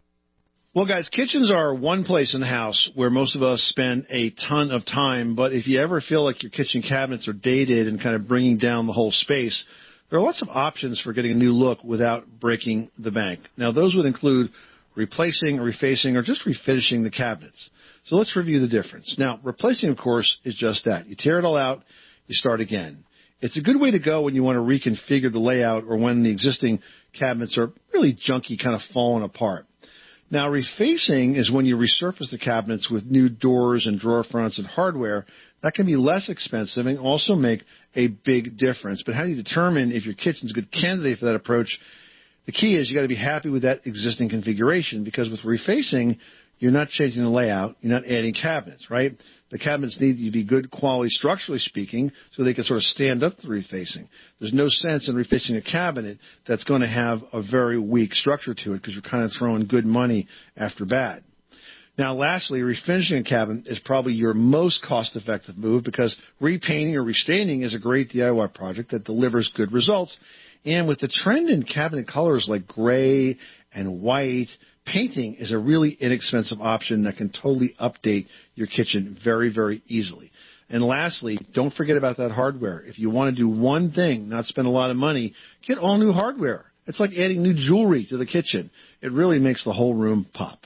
Well, guys, kitchens are one place in the house where most of us spend a ton of time, but if you ever feel like your kitchen cabinets are dated and kind of bringing down the whole space, there are lots of options for getting a new look without breaking the bank. Now, those would include replacing, refacing, or just refinishing the cabinets. So let's review the difference. Now, replacing, of course, is just that. You tear it all out, you start again. It's a good way to go when you want to reconfigure the layout or when the existing cabinets are really junky, kind of falling apart. Now, refacing is when you resurface the cabinets with new doors and drawer fronts and hardware. That can be less expensive and also make a big difference. But how do you determine if your kitchen's a good candidate for that approach? The key is you got to be happy with that existing configuration, because with refacing, you're not changing the layout, you're not adding cabinets, right? The cabinets need to be good quality structurally speaking so they can sort of stand up to refacing. There's no sense in refacing a cabinet that's going to have a very weak structure to it, because you're kind of throwing good money after bad. Now, lastly, refinishing a cabinet is probably your most cost-effective move, because repainting or restaining is a great DIY project that delivers good results. And with the trend in cabinet colors like gray and white, painting is a really inexpensive option that can totally update your kitchen very, very easily. And lastly, don't forget about that hardware. If you want to do one thing, not spend a lot of money, get all new hardware. It's like adding new jewelry to the kitchen. It really makes the whole room pop.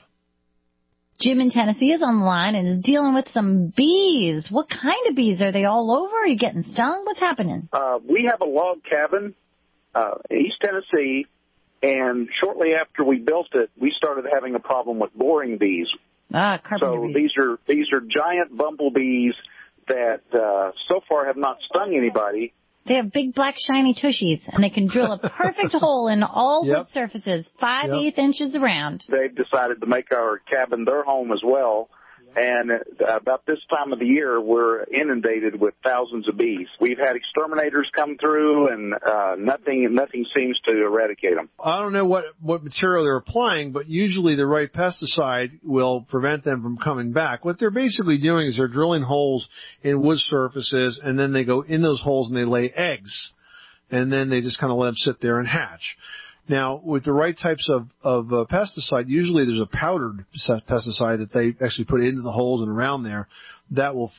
Jim in Tennessee is on the line and is dealing with some bees. What kind of bees? Are they all over? Are you getting stung? What's happening? We have a log cabin, East Tennessee, And shortly after we built it, we started having a problem with boring bees. Carpenter bees. These are giant bumblebees that so far have not stung anybody. They have big black shiny tushies, and they can drill a perfect hole in all wood surfaces, 5/8 inches around. They've decided to make our cabin their home as well. And about this time of the year, we're inundated with thousands of bees. We've had exterminators come through, and nothing seems to eradicate them. I don't know what material they're applying, but usually the right pesticide will prevent them from coming back. What they're basically doing is they're drilling holes in wood surfaces, and then they go in those holes and they lay eggs, and then they just kind of let them sit there and hatch. Now, with the right types of pesticide, usually there's a powdered pesticide that they actually put into the holes and around there that will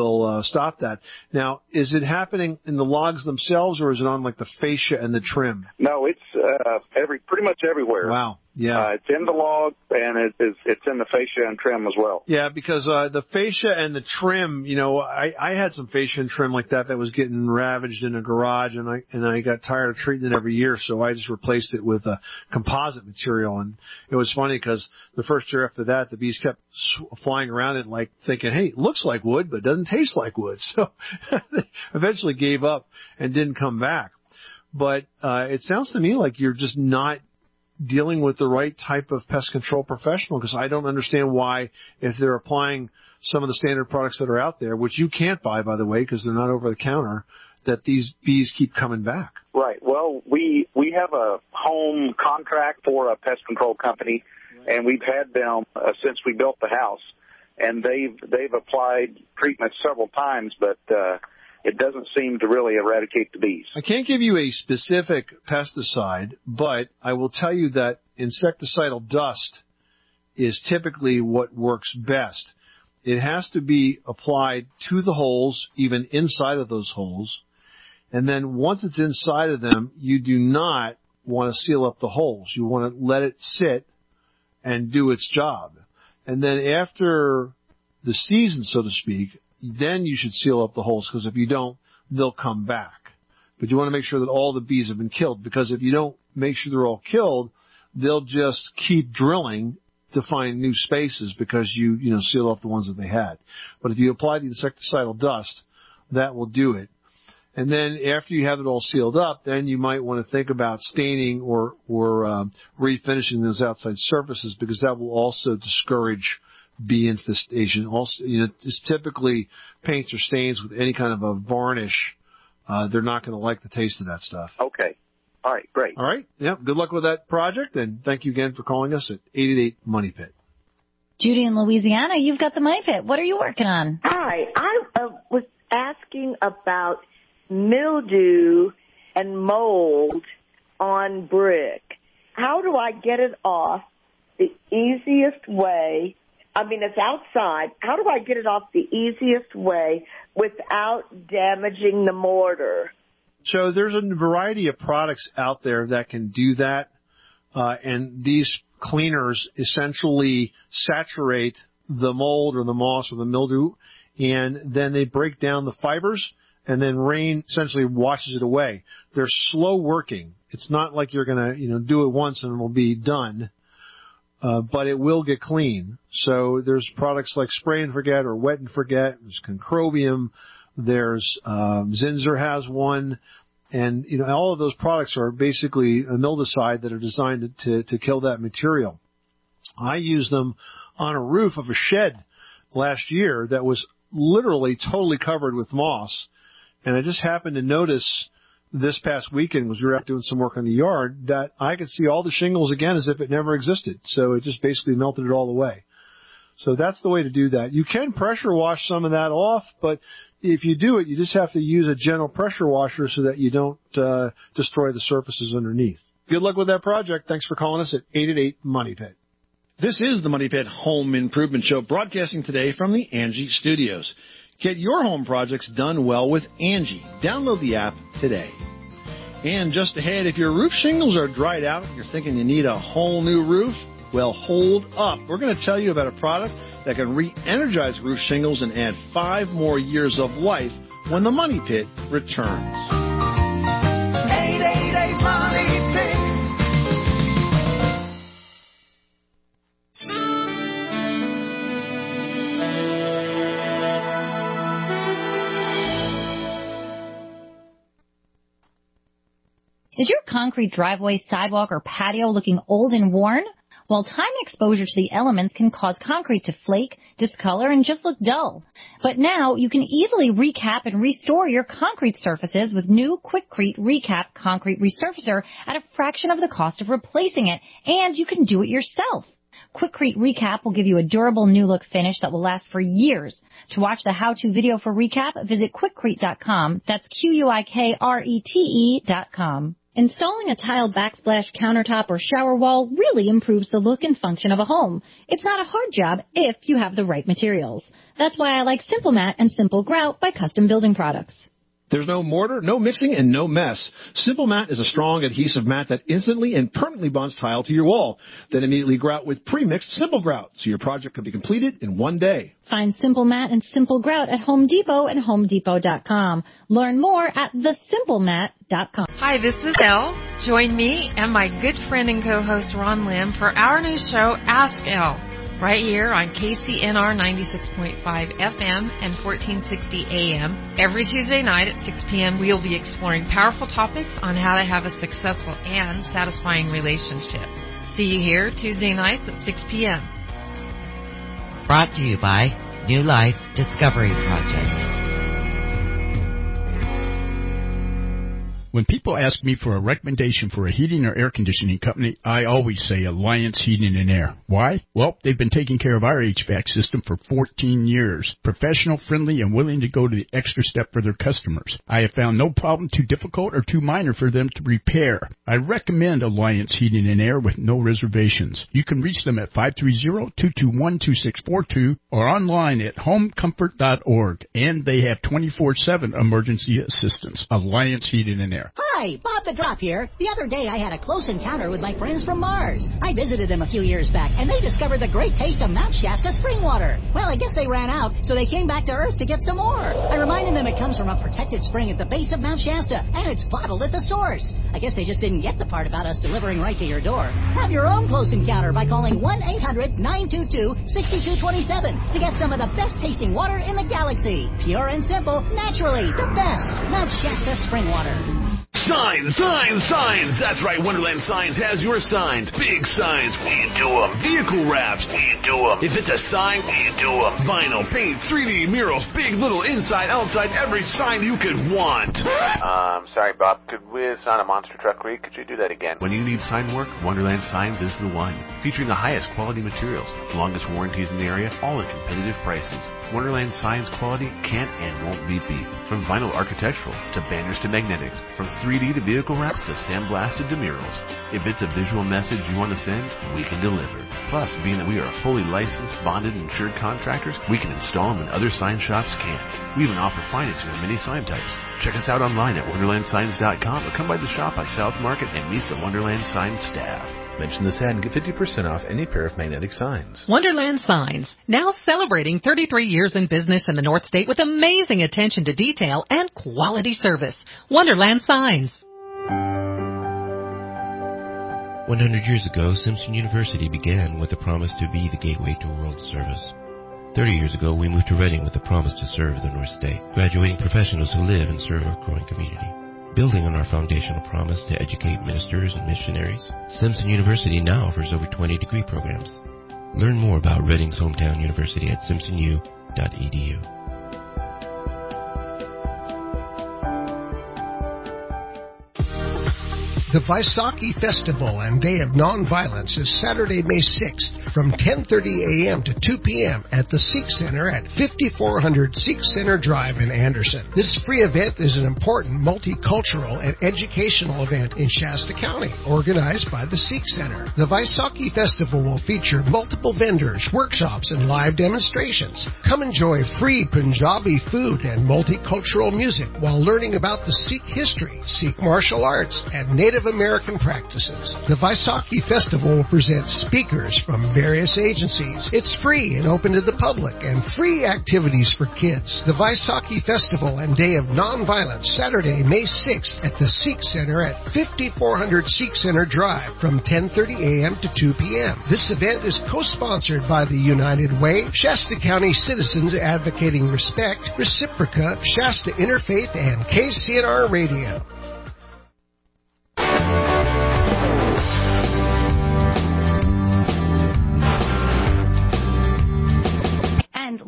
stop that. Now, is it happening in the logs themselves, or is it on like the fascia and the trim? No, it's pretty much everywhere. Wow. Yeah. It's in the log, and it's in the fascia and trim as well. Yeah, because the fascia and the trim, I had some fascia and trim like that was getting ravaged in a garage, and I got tired of treating it every year, so I just replaced it with a composite material. And it was funny because the first year after that, the bees kept flying around it like thinking, hey, it looks like wood, but it doesn't taste like wood. So they eventually gave up and didn't come back. But it sounds to me like you're just not dealing with the right type of pest control professional, because I don't understand why, if they're applying some of the standard products that are out there, which you can't buy, by the way, because they're not over the counter, that these bees keep coming back. Right. Well, we have a home contract for a pest control company, and we've had them since we built the house, and they've applied treatment several times, but it doesn't seem to really eradicate the bees. I can't give you a specific pesticide, but I will tell you that insecticidal dust is typically what works best. It has to be applied to the holes, even inside of those holes. And then once it's inside of them, you do not want to seal up the holes. You want to let it sit and do its job. And then after the season, so to speak, then you should seal up the holes, because if you don't, they'll come back. But you want to make sure that all the bees have been killed, because if you don't make sure they're all killed, they'll just keep drilling to find new spaces because you seal up the ones that they had. But if you apply the insecticidal dust, that will do it. And then after you have it all sealed up, then you might want to think about staining or refinishing those outside surfaces, because that will also discourage bee infestation. Also, it's typically paints or stains with any kind of a varnish. They're not going to like the taste of that stuff. Okay. All right, great. All right. Yeah. Good luck with that project, and thank you again for calling us at 888 Money Pit. Judy in Louisiana, you've got the Money Pit. What are you working on? Hi. I was asking about mildew and mold on brick. How do I get it off the easiest way? I mean, it's outside. How do I get it off the easiest way without damaging the mortar? So there's a variety of products out there that can do that. And these cleaners essentially saturate the mold or the moss or the mildew, and then they break down the fibers, and then rain essentially washes it away. They're slow working. It's not like you're going to, do it once and it will be done. But it will get clean. So there's products like Spray and Forget or Wet and Forget. There's Concrobium. There's Zinser has one. And, all of those products are basically a mildewcide that are designed to kill that material. I used them on a roof of a shed last year that was literally totally covered with moss. And I just happened to notice this past weekend, was we were out doing some work on the yard, that I could see all the shingles again as if it never existed. So it just basically melted it all away. So that's the way to do that. You can pressure wash some of that off, but if you do it, you just have to use a gentle pressure washer so that you don't destroy the surfaces underneath. Good luck with that project. Thanks for calling us at 888 Money Pit. This is the Money Pit Home Improvement Show, broadcasting today from the Angie Studios. Get your home projects done well with Angie. Download the app today. And just ahead, if your roof shingles are dried out and you're thinking you need a whole new roof, well, hold up. We're going to tell you about a product that can re-energize roof shingles and add 5 more years of life when the Money Pit returns. 888 Money Pit. Is your concrete driveway, sidewalk, or patio looking old and worn? Well, time and exposure to the elements can cause concrete to flake, discolor, and just look dull. But now you can easily recap and restore your concrete surfaces with new Quikrete Recap Concrete Resurfacer at a fraction of the cost of replacing it, and you can do it yourself. Quikrete Recap will give you a durable new look finish that will last for years. To watch the how-to video for Recap, visit Quikrete.com. That's Quikrete.com. Installing a tile backsplash countertop or shower wall really improves the look and function of a home. It's not a hard job if you have the right materials. That's why I like Simple Mat and Simple Grout by Custom Building Products. There's no mortar, no mixing, and no mess. Simple Mat is a strong adhesive mat that instantly and permanently bonds tile to your wall. Then immediately grout with pre-mixed Simple Grout, so your project can be completed in one day. Find Simple Mat and Simple Grout at Home Depot and HomeDepot.com. Learn more at thesimplemat.com. Hi, this is Elle. Join me and my good friend and co-host Ron Lim for our new show, Ask Elle, right here on KCNR 96.5 FM and 1460 AM. Every Tuesday night at 6 p.m., we'll be exploring powerful topics on how to have a successful and satisfying relationship. See you here Tuesday nights at 6 p.m. Brought to you by New Life Discovery Project. When people ask me for a recommendation for a heating or air conditioning company, I always say Alliance Heating and Air. Why? Well, they've been taking care of our HVAC system for 14 years. Professional, friendly, and willing to go to the extra step for their customers. I have found no problem too difficult or too minor for them to repair. I recommend Alliance Heating and Air with no reservations. You can reach them at 530-221-2642 or online at homecomfort.org. And they have 24/7 emergency assistance. Alliance Heating and Air. Hi, Bob the Drop here. The other day I had a close encounter with my friends from Mars. I visited them a few years back, and they discovered the great taste of Mount Shasta spring water. Well, I guess they ran out, so they came back to Earth to get some more. I reminded them it comes from a protected spring at the base of Mount Shasta, and it's bottled at the source. I guess they just didn't get the part about us delivering right to your door. Have your own close encounter by calling 1-800-922-6227 to get some of the best tasting water in the galaxy. Pure and simple, naturally, the best. Mount Shasta spring water. Signs, signs, signs. That's right, Wonderland Signs has your signs. Big signs, we do them. Vehicle wraps, we do them. If it's a sign, we do them. Vinyl, paint, 3D murals, big, little, inside, outside, every sign you could want. Sorry, Bob. Could we sign a monster truck read? Could you do that again? When you need sign work, Wonderland Signs is the one. Featuring the highest quality materials, longest warranties in the area, all at competitive prices. Wonderland Signs quality can't and won't be beat. From vinyl architectural to banners to magnetics, from 3D to vehicle wraps to sandblasted to murals. If it's a visual message you want to send, we can deliver. Plus, being that we are fully licensed, bonded, and insured contractors, we can install them when other sign shops can't. We even offer financing on many sign types. Check us out online at wonderlandsigns.com or come by the shop on South Market and meet the Wonderland Signs staff. Mention this ad and get 50% off any pair of magnetic signs. Wonderland Signs, now celebrating 33 years in business in the North State with amazing attention to detail and quality service. Wonderland Signs. 100 years ago, Simpson University began with a promise to be the gateway to world service. 30 years ago, we moved to Reading with a promise to serve the North State, graduating professionals who live and serve our growing community. Building on our foundational promise to educate ministers and missionaries, Simpson University now offers over 20 degree programs. Learn more about Reading's hometown university at simpsonu.edu. The Vaisakhi Festival and Day of Nonviolence is Saturday, May 6th from 10:30 a.m. to 2 p.m. at the Sikh Center at 5400 Sikh Center Drive in Anderson. This free event is an important multicultural and educational event in Shasta County, organized by the Sikh Center. The Vaisakhi Festival will feature multiple vendors, workshops, and live demonstrations. Come enjoy free Punjabi food and multicultural music while learning about the Sikh history, Sikh martial arts, and Native American practices. The Vaisakhi Festival will present speakers from various agencies. It's free and open to the public and free activities for kids. The Vaisakhi Festival and Day of Nonviolence, Saturday, May 6th at the Sikh Center at 5400 Sikh Center Drive from 10:30 a.m. to 2 p.m. This event is co-sponsored by the United Way, Shasta County Citizens Advocating Respect, Reciproca, Shasta Interfaith, and KCNR Radio.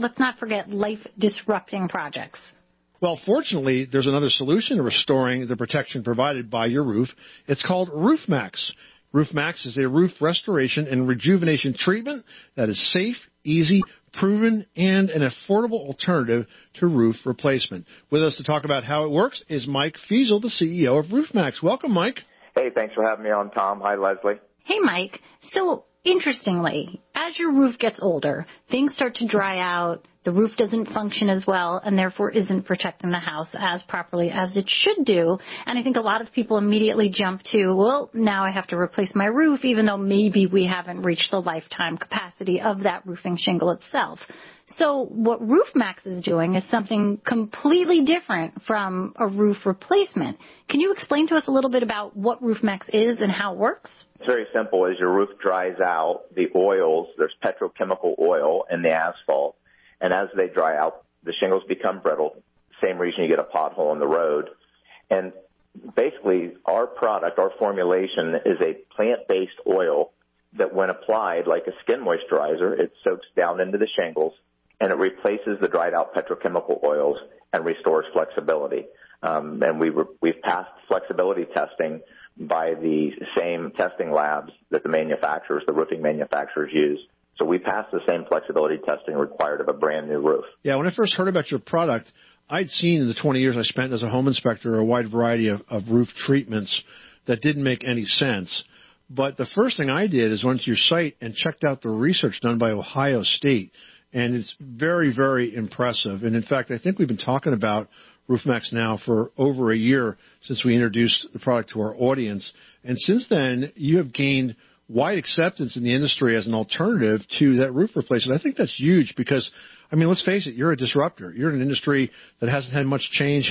let's not forget life-disrupting projects. Well, fortunately, there's another solution to restoring the protection provided by your roof. It's called RoofMax. RoofMax is a roof restoration and rejuvenation treatment that is safe, easy, proven, and an affordable alternative to roof replacement. With us to talk about how it works is Mike Feasel, the CEO of RoofMax. Welcome, Mike. Hey, thanks for having me on, Tom. Hi, Leslie. Hey, Mike. So, interestingly, as your roof gets older, things start to dry out, the roof doesn't function as well, and therefore isn't protecting the house as properly as it should do. And I think a lot of people immediately jump to, well, now I have to replace my roof, even though maybe we haven't reached the lifetime capacity of that roofing shingle itself. So what RoofMax is doing is something completely different from a roof replacement. Can you explain to us a little bit about what RoofMax is and how it works? It's very simple. As your roof dries out, the oils, there's petrochemical oil in the asphalt, and as they dry out, the shingles become brittle. Same reason you get a pothole in the road. And basically, our product, our formulation, is a plant-based oil that when applied like a skin moisturizer, it soaks down into the shingles, and it replaces the dried out petrochemical oils and restores flexibility. And we've passed flexibility testing by the same testing labs that the manufacturers, the roofing manufacturers use. So we passed the same flexibility testing required of a brand new roof. Yeah, when I first heard about your product, I'd seen in the 20 years I spent as a home inspector a wide variety of roof treatments that didn't make any sense. But the first thing I did is went to your site and checked out the research done by Ohio State. And it's very, very impressive. And in fact, I think we've been talking about RoofMax now for over a year since we introduced the product to our audience. And since then, you have gained wide acceptance in the industry as an alternative to that roof replacement. I think that's huge because, I mean, let's face it, you're a disruptor. You're in an industry that hasn't had much change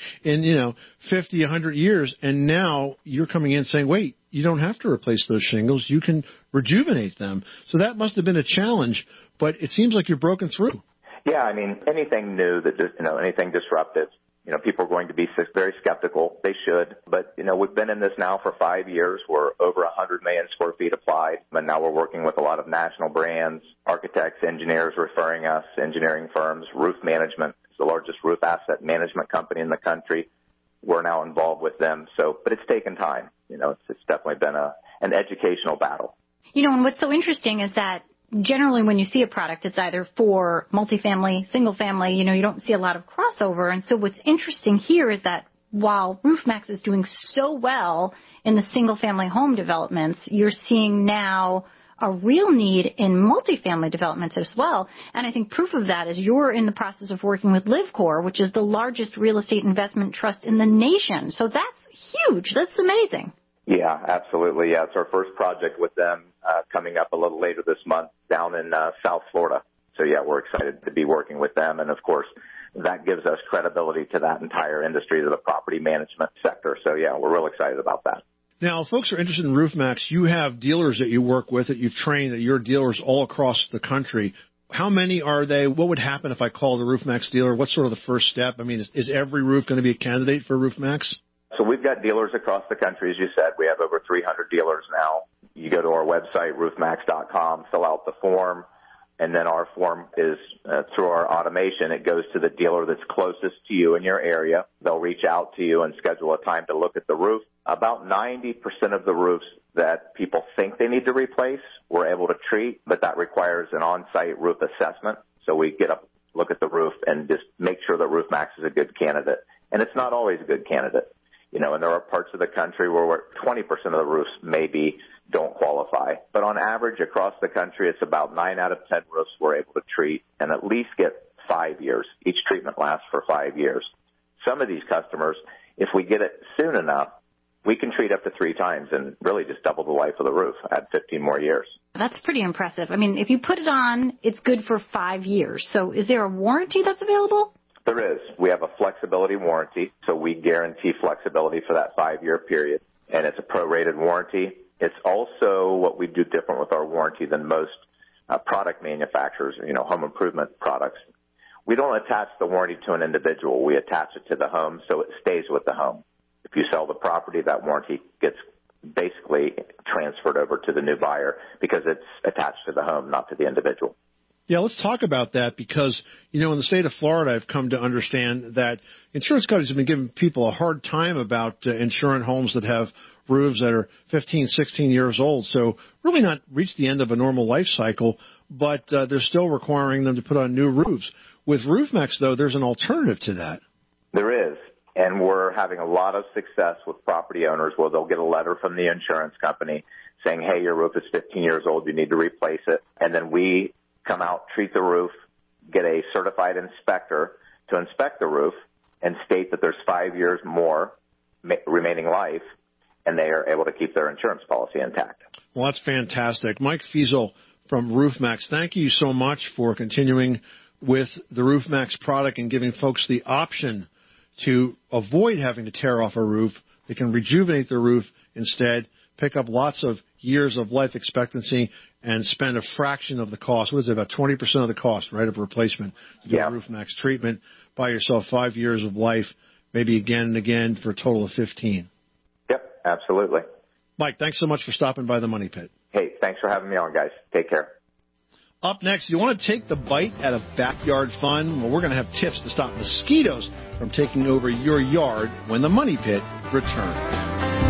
in, 50, 100 years. And now you're coming in saying, wait, you don't have to replace those shingles. You can rejuvenate them. So that must have been a challenge, but it seems like you're broken through. Yeah, I mean, anything new that, anything disruptive, people are going to be very skeptical. They should. But, we've been in this now for 5 years. We're over 100 million square feet applied. And now we're working with a lot of national brands, architects, engineers referring us, engineering firms, Roof Management is the largest roof asset management company in the country. We're now involved with them. So, but it's taken time. It's definitely been an educational battle. And what's so interesting is that generally when you see a product, it's either for multifamily, single family, you don't see a lot of crossover. And so what's interesting here is that while RoofMax is doing so well in the single family home developments, you're seeing now a real need in multifamily developments as well. And I think proof of that is you're in the process of working with LivCor, which is the largest real estate investment trust in the nation. So that's huge. That's amazing. Yeah, absolutely. Yeah, it's our first project with them coming up a little later this month down in South Florida. So, yeah, we're excited to be working with them. And, of course, that gives us credibility to that entire industry, to the property management sector. So, yeah, we're real excited about that. Now, if folks are interested in RoofMax, you have dealers that you work with, that you've trained, that you're dealers all across the country. How many are they? What would happen if I called a RoofMax dealer? What's sort of the first step? I mean, is every roof going to be a candidate for RoofMax? So we've got dealers across the country, as you said. We have over 300 dealers now. You go to our website, roofmax.com, fill out the form, and then our form is through our automation. It goes to the dealer that's closest to you in your area. They'll reach out to you and schedule a time to look at the roof. About 90% of the roofs that people think they need to replace, we're able to treat, but that requires an on-site roof assessment. So we get up, look at the roof, and just make sure that RoofMax is a good candidate. And it's not always a good candidate. And there are parts of the country where 20% of the roofs maybe don't qualify. But on average, across the country, it's about 9 out of 10 roofs we're able to treat and at least get 5 years. Each treatment lasts for 5 years. Some of these customers, if we get it soon enough, we can treat up to 3 times and really just double the life of the roof, add 15 more years. That's pretty impressive. I mean, if you put it on, it's good for 5 years. So is there a warranty that's available? There is. We have a flexibility warranty, so we guarantee flexibility for that 5-year period, and it's a prorated warranty. It's also what we do different with our warranty than most product manufacturers, home improvement products. We don't attach the warranty to an individual. We attach it to the home, so it stays with the home. If you sell the property, that warranty gets basically transferred over to the new buyer because it's attached to the home, not to the individual. Yeah, let's talk about that because, in the state of Florida, I've come to understand that insurance companies have been giving people a hard time about insuring homes that have roofs that are 15, 16 years old. So really not reached the end of a normal life cycle, but they're still requiring them to put on new roofs. With RoofMax, though, there's an alternative to that. There is, and we're having a lot of success with property owners where they'll get a letter from the insurance company saying, hey, your roof is 15 years old, you need to replace it. And then we come out, treat the roof, get a certified inspector to inspect the roof and state that there's 5 years more remaining life, and they are able to keep their insurance policy intact. Well, that's fantastic. Mike Feasel from RoofMax, thank you so much for continuing with the RoofMax product and giving folks the option to avoid having to tear off a roof. They can rejuvenate their roof instead, pick up lots of years of life expectancy, and spend a fraction of the cost. What is it, about 20% of the cost, right, of replacement to do a RoofMax treatment. Buy yourself 5 years of life, maybe again and again for a total of 15. Yep, absolutely. Mike, thanks so much for stopping by the Money Pit. Hey, thanks for having me on, guys. Take care. Up next, you want to take the bite out of backyard fun? Well, we're going to have tips to stop mosquitoes from taking over your yard when the Money Pit returns.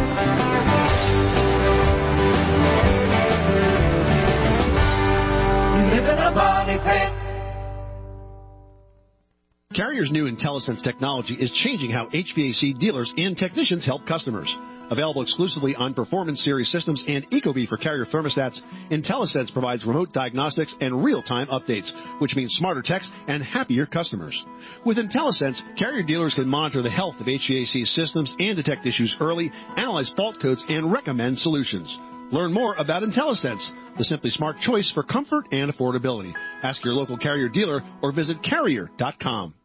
Carrier's new IntelliSense technology is changing how HVAC dealers and technicians help customers. Available exclusively on Performance Series systems and Ecobee for Carrier thermostats, IntelliSense provides remote diagnostics and real-time updates, which means smarter techs and happier customers. With IntelliSense, Carrier dealers can monitor the health of HVAC systems and detect issues early, analyze fault codes, and recommend solutions. Learn more about IntelliSense, the simply smart choice for comfort and affordability. Ask your local Carrier dealer or visit Carrier.com.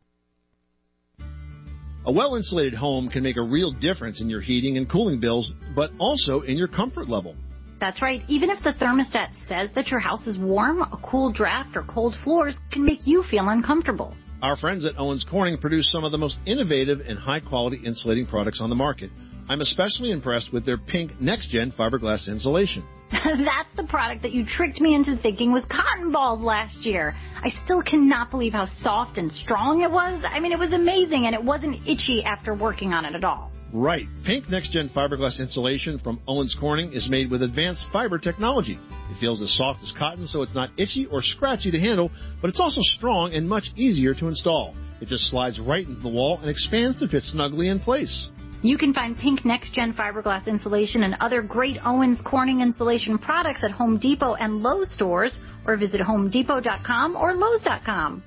A well-insulated home can make a real difference in your heating and cooling bills, but also in your comfort level. That's right. Even if the thermostat says that your house is warm, a cool draft or cold floors can make you feel uncomfortable. Our friends at Owens Corning produce some of the most innovative and high-quality insulating products on the market. I'm especially impressed with their pink next-gen fiberglass insulation. That's the product that you tricked me into thinking was cotton balls last year. I still cannot believe how soft and strong it was. I mean, it was amazing, and it wasn't itchy after working on it at all. Right. Pink next-gen fiberglass insulation from Owens Corning is made with advanced fiber technology. It feels as soft as cotton, so it's not itchy or scratchy to handle, but it's also strong and much easier to install. It just slides right into the wall and expands to fit snugly in place. You can find Pink Next Gen fiberglass insulation and other great Owens Corning insulation products at Home Depot and Lowe's stores, or visit HomeDepot.com or Lowe's.com.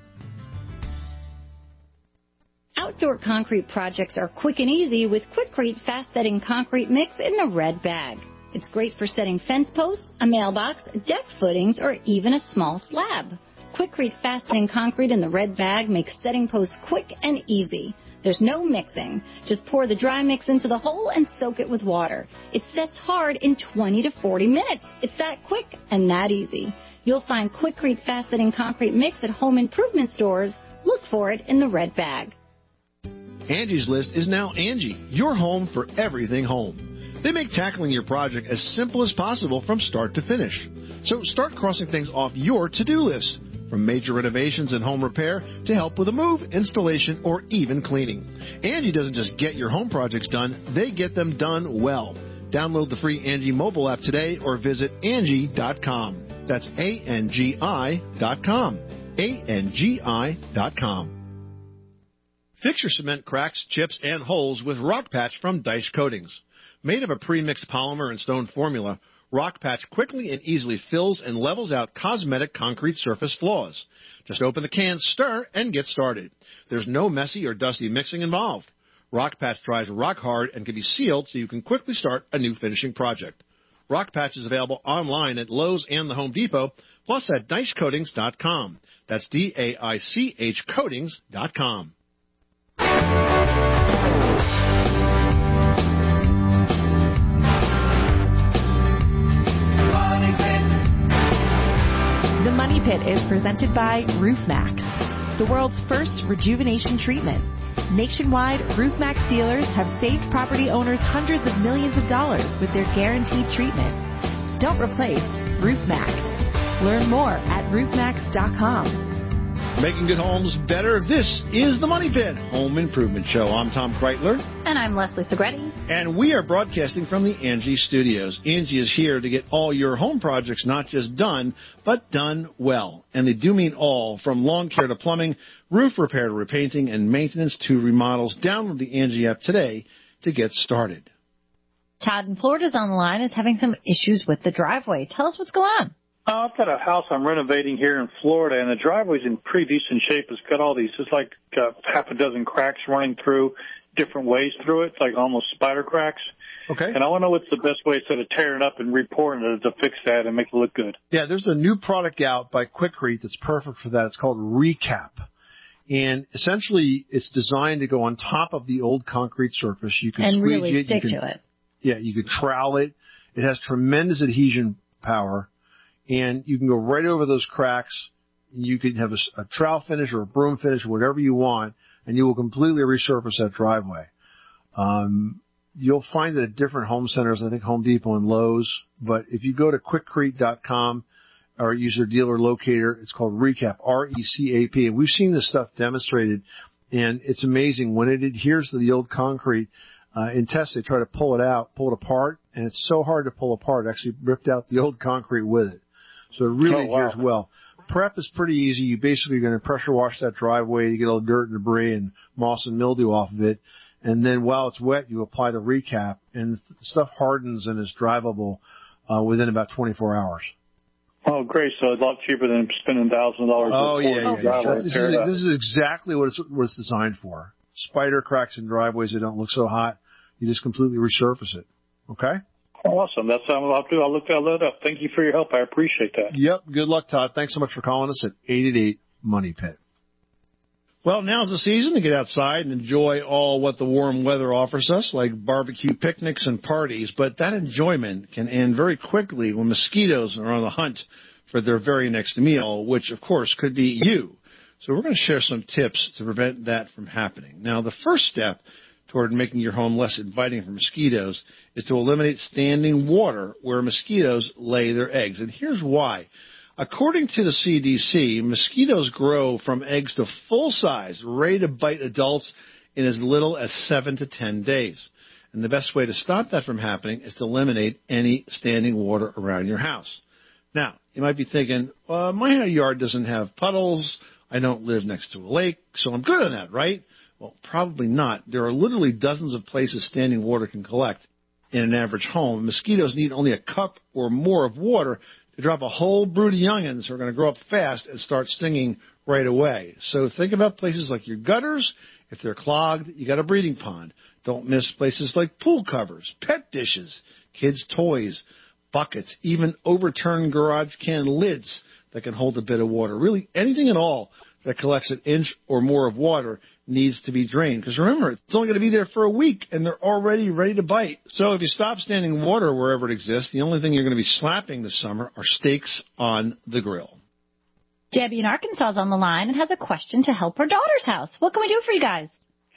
Outdoor concrete projects are quick and easy with Quikrete fast-setting concrete mix in the red bag. It's great for setting fence posts, a mailbox, deck footings, or even a small slab. Quikrete fast-setting concrete in the red bag makes setting posts quick and easy. There's no mixing. Just pour the dry mix into the hole and soak it with water. It sets hard in 20 to 40 minutes. It's that quick and that easy. You'll find Quikrete fast-setting concrete mix at home improvement stores. Look for it in the red bag. Angie's List is now Angie, your home for everything home. They make tackling your project as simple as possible from start to finish. So start crossing things off your to-do list, from major renovations and home repair to help with a move, installation, or even cleaning. Angie doesn't just get your home projects done, they get them done well. Download the free Angie mobile app today or visit Angie.com. That's ANGI.com. ANGI.com. Fix your cement cracks, chips, and holes with Rock Patch from Dice Coatings. Made of a pre-mixed polymer and stone formula, Rock Patch quickly and easily fills and levels out cosmetic concrete surface flaws. Just open the can, stir, and get started. There's no messy or dusty mixing involved. Rock Patch dries rock hard and can be sealed so you can quickly start a new finishing project. Rock Patch is available online at Lowe's and the Home Depot, plus at DiceCoatings.com. That's DAICH Coatings.com. The Money Pit is presented by RoofMax, the world's first rejuvenation treatment. Nationwide, RoofMax dealers have saved property owners hundreds of millions of dollars with their guaranteed treatment. Don't replace RoofMax. Learn more at roofmax.com. Making good homes better. This is the Money Pit Home Improvement Show. I'm Tom Kreitler. And I'm Leslie Segretti. And we are broadcasting from the Angie Studios. Angie is here to get all your home projects not just done, but done well. And they do mean all, from lawn care to plumbing, roof repair to repainting, and maintenance to remodels. Download the Angie app today to get started. Todd in Florida's on the line, is having some issues with the driveway. Tell us what's going on. I've got a house I'm renovating here in Florida, and the driveway's in pretty decent shape. It's got all these, it's like half a dozen cracks running through different ways through it, like almost spider cracks. Okay. And I want to know what's the best way instead of tearing it up and repouring it to fix that and make it look good. Yeah, there's a new product out by Quikrete that's perfect for that. It's called Recap. And essentially, it's designed to go on top of the old concrete surface. You can and squeegee really it. stick to it. Yeah, you can trowel it. It has tremendous adhesion power. And you can go right over those cracks. You can have a trowel finish or a broom finish, whatever you want, and you will completely resurface that driveway. You'll find it at different home centers, I think Home Depot and Lowe's. But if you go to Quikrete.com or use their dealer locator, it's called Recap, R-E-C-A-P. And we've seen this stuff demonstrated, and it's amazing. When it adheres to the old concrete, in tests, they try to pull it apart, and it's so hard to pull apart. It actually ripped out the old concrete with it. So it really adheres well. Prep is pretty easy. You basically are going to pressure wash that driveway to get all the dirt and debris and moss and mildew off of it. And then while it's wet, you apply the Recap, and the stuff hardens and is drivable within about 24 hours. Oh, great. So it's a lot cheaper than spending $1,000. Oh, yeah. This is exactly what it's designed for. Spider cracks in driveways that don't look so hot. You just completely resurface it. Okay? Awesome. That's what I'll do. I'll look that up. Thank you for your help. I appreciate that. Yep. Good luck, Todd. Thanks so much for calling us at 888-MONEY-PIT. Well, now's the season to get outside and enjoy all what the warm weather offers us, like barbecue picnics and parties. But that enjoyment can end very quickly when mosquitoes are on the hunt for their very next meal, which, of course, could be you. So we're going to share some tips to prevent that from happening. Now, the first step toward making your home less inviting for mosquitoes is to eliminate standing water where mosquitoes lay their eggs. And here's why. According to the CDC, mosquitoes grow from eggs to full size, ready to bite adults in as little as 7 to 10 days. And the best way to stop that from happening is to eliminate any standing water around your house. Now, you might be thinking, my yard doesn't have puddles. I don't live next to a lake, so I'm good on that, right? Well, probably not. There are literally dozens of places standing water can collect in an average home. Mosquitoes need only a cup or more of water to drop a whole brood of youngins who are going to grow up fast and start stinging right away. So think about places like your gutters. If they're clogged, you got a breeding pond. Don't miss places like pool covers, pet dishes, kids' toys, buckets, even overturned garage can lids that can hold a bit of water. Really, anything at all that collects an inch or more of water needs to be drained. Because remember, it's only going to be there for a week, and they're already ready to bite. So if you stop standing water wherever it exists, the only thing you're going to be slapping this summer are steaks on the grill. Debbie in Arkansas is on the line and has a question to help her daughter's house. What can we do for you guys?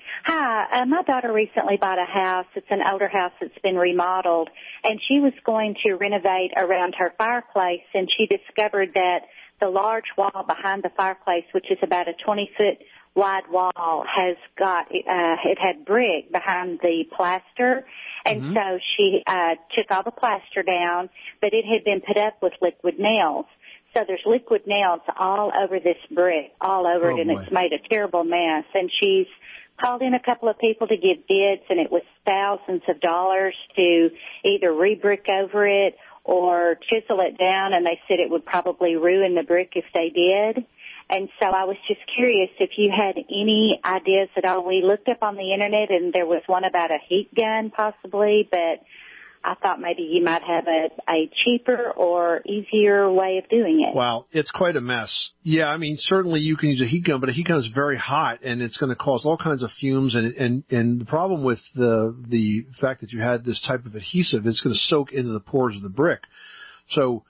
Hi, my daughter recently bought a house. It's an older house that's been remodeled, and she was going to renovate around her fireplace, and she discovered that the large wall behind the fireplace, which is about a 20-foot wide wall, has got it had brick behind the plaster, and so she took all the plaster down, but it had been put up with liquid nails. So there's liquid nails all over this brick, all over it, and it's made a terrible mess. And she's called in a couple of people to give bids, and it was thousands of dollars to either re-brick over it or chisel it down, and they said it would probably ruin the brick if they did. And so I was just curious if you had any ideas at all. We looked up on the Internet, and there was one about a heat gun possibly, but I thought maybe you might have a cheaper or easier way of doing it. Wow, it's quite a mess. Yeah, I mean, certainly you can use a heat gun, but a heat gun is very hot, and it's going to cause all kinds of fumes. And the problem with the fact that you had this type of adhesive, it's going to soak into the pores of the brick. So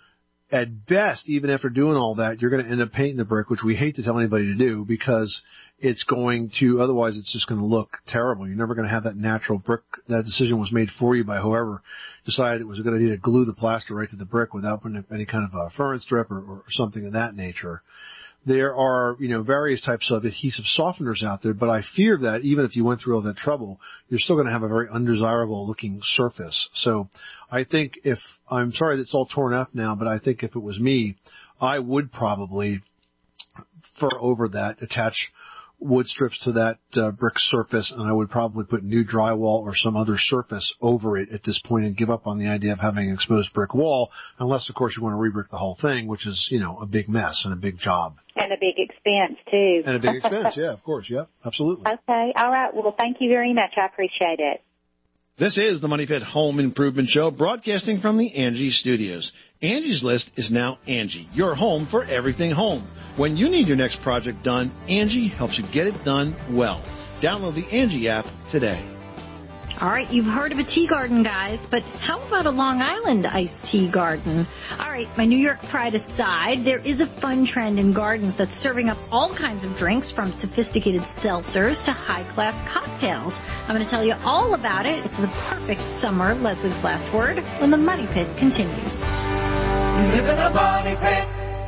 at best, even after doing all that, you're going to end up painting the brick, which we hate to tell anybody to do because it's going to, otherwise it's just going to look terrible. You're never going to have that natural brick. That decision was made for you by whoever decided it was a good idea to glue the plaster right to the brick without putting any kind of a furnace strip or something of that nature. There are, various types of adhesive softeners out there, but I fear that even if you went through all that trouble, you're still going to have a very undesirable looking surface. So I think I'm sorry that it's all torn up now, but I think if it was me, I would probably fur over that, attach wood strips to that brick surface, and I would probably put new drywall or some other surface over it at this point and give up on the idea of having an exposed brick wall, unless, of course, you want to re-brick the whole thing, which is, a big mess and a big job. And a big expense, too. And a big expense, yeah, of course, yeah, absolutely. Okay, all right. Well, thank you very much. I appreciate it. This is the Money Pit Home Improvement Show, broadcasting from the Angie Studios. Angie's List is now Angie, your home for everything home. When you need your next project done, Angie helps you get it done well. Download the Angie app today. All right, you've heard of a tea garden, guys, but how about a Long Island iced tea garden? All right, my New York pride aside, there is a fun trend in gardens that's serving up all kinds of drinks, from sophisticated seltzers to high-class cocktails. I'm going to tell you all about it. It's the perfect summer, Leslie's last word, when the Money Pit continues. Live in a money pit.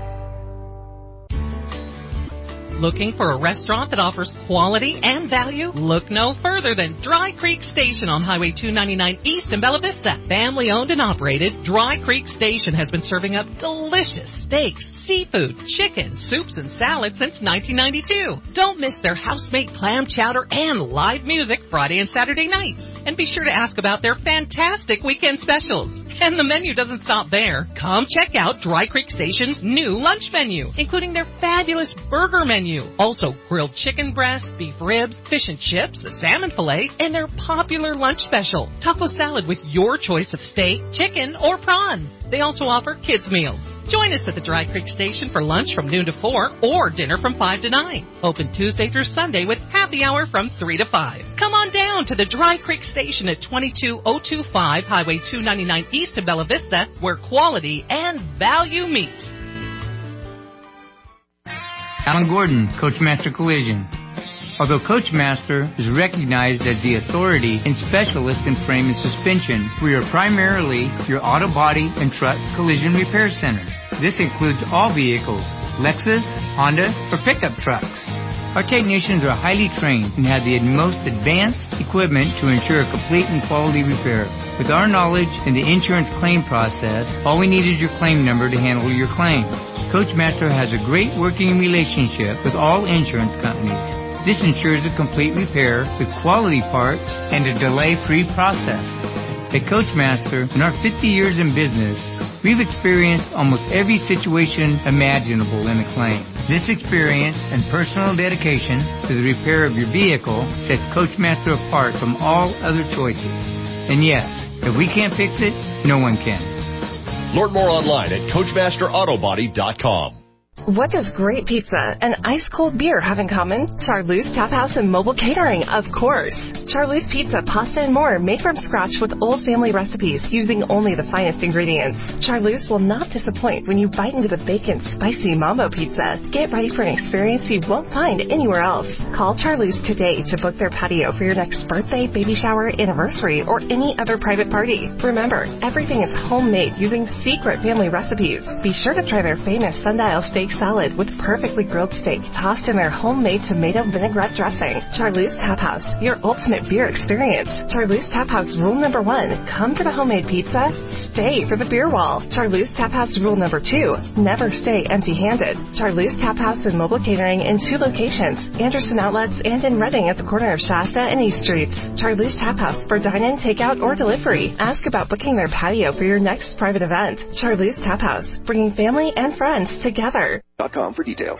Looking for a restaurant that offers quality and value? Look no further than Dry Creek Station on Highway 299 East in Bella Vista. Family owned and operated, Dry Creek Station has been serving up delicious steaks, seafood, chicken, soups, and salads since 1992. Don't miss their house-made clam chowder and live music Friday and Saturday nights. And be sure to ask about their fantastic weekend specials. And the menu doesn't stop there. Come check out Dry Creek Station's new lunch menu, including their fabulous burger menu. Also, grilled chicken breast, beef ribs, fish and chips, a salmon fillet, and their popular lunch special, taco salad with your choice of steak, chicken, or prawn. They also offer kids' meals. Join us at the Dry Creek Station for lunch from noon to 4 or dinner from 5 to 9. Open Tuesday through Sunday with happy hour from 3 to 5. Come on down to the Dry Creek Station at 22025 Highway 299 East of Bella Vista, where quality and value meet. Alan Gordon, Coachmaster Collision. Although Coachmaster is recognized as the authority and specialist in frame and suspension, we are primarily your auto body and truck collision repair center. This includes all vehicles, Lexus, Honda, or pickup trucks. Our technicians are highly trained and have the most advanced equipment to ensure a complete and quality repair. With our knowledge in the insurance claim process, all we need is your claim number to handle your claim. Coachmaster has a great working relationship with all insurance companies. This ensures a complete repair with quality parts and a delay-free process. At Coachmaster, in our 50 years in business, we've experienced almost every situation imaginable in a claim. This experience and personal dedication to the repair of your vehicle sets Coachmaster apart from all other choices. And yes, if we can't fix it, no one can. Learn more online at CoachmasterAutobody.com. What does great pizza and ice-cold beer have in common? Charlie's Tap House and Mobile Catering, of course. Charlie's Pizza, pasta, and more made from scratch with old family recipes using only the finest ingredients. Charlie's will not disappoint when you bite into the bacon spicy mambo pizza. Get ready for an experience you won't find anywhere else. Call Charlie's today to book their patio for your next birthday, baby shower, anniversary, or any other private party. Remember, everything is homemade using secret family recipes. Be sure to try their famous sundial steak salad with perfectly grilled steak tossed in their homemade tomato vinaigrette dressing. Charlie's Tap House, your ultimate beer experience. Charlie's Tap House rule number 1, come for the homemade pizza, stay for the beer wall. Charlie's Tap House rule number 2, never stay empty-handed. Charlie's Tap House and Mobile Catering in 2 locations, Anderson Outlets and in Reading at the corner of Shasta and East Streets. Charlie's Tap House for dine-in, takeout, or delivery. Ask about booking their patio for your next private event. Charlie's Tap House, bringing family and friends together. .com for details.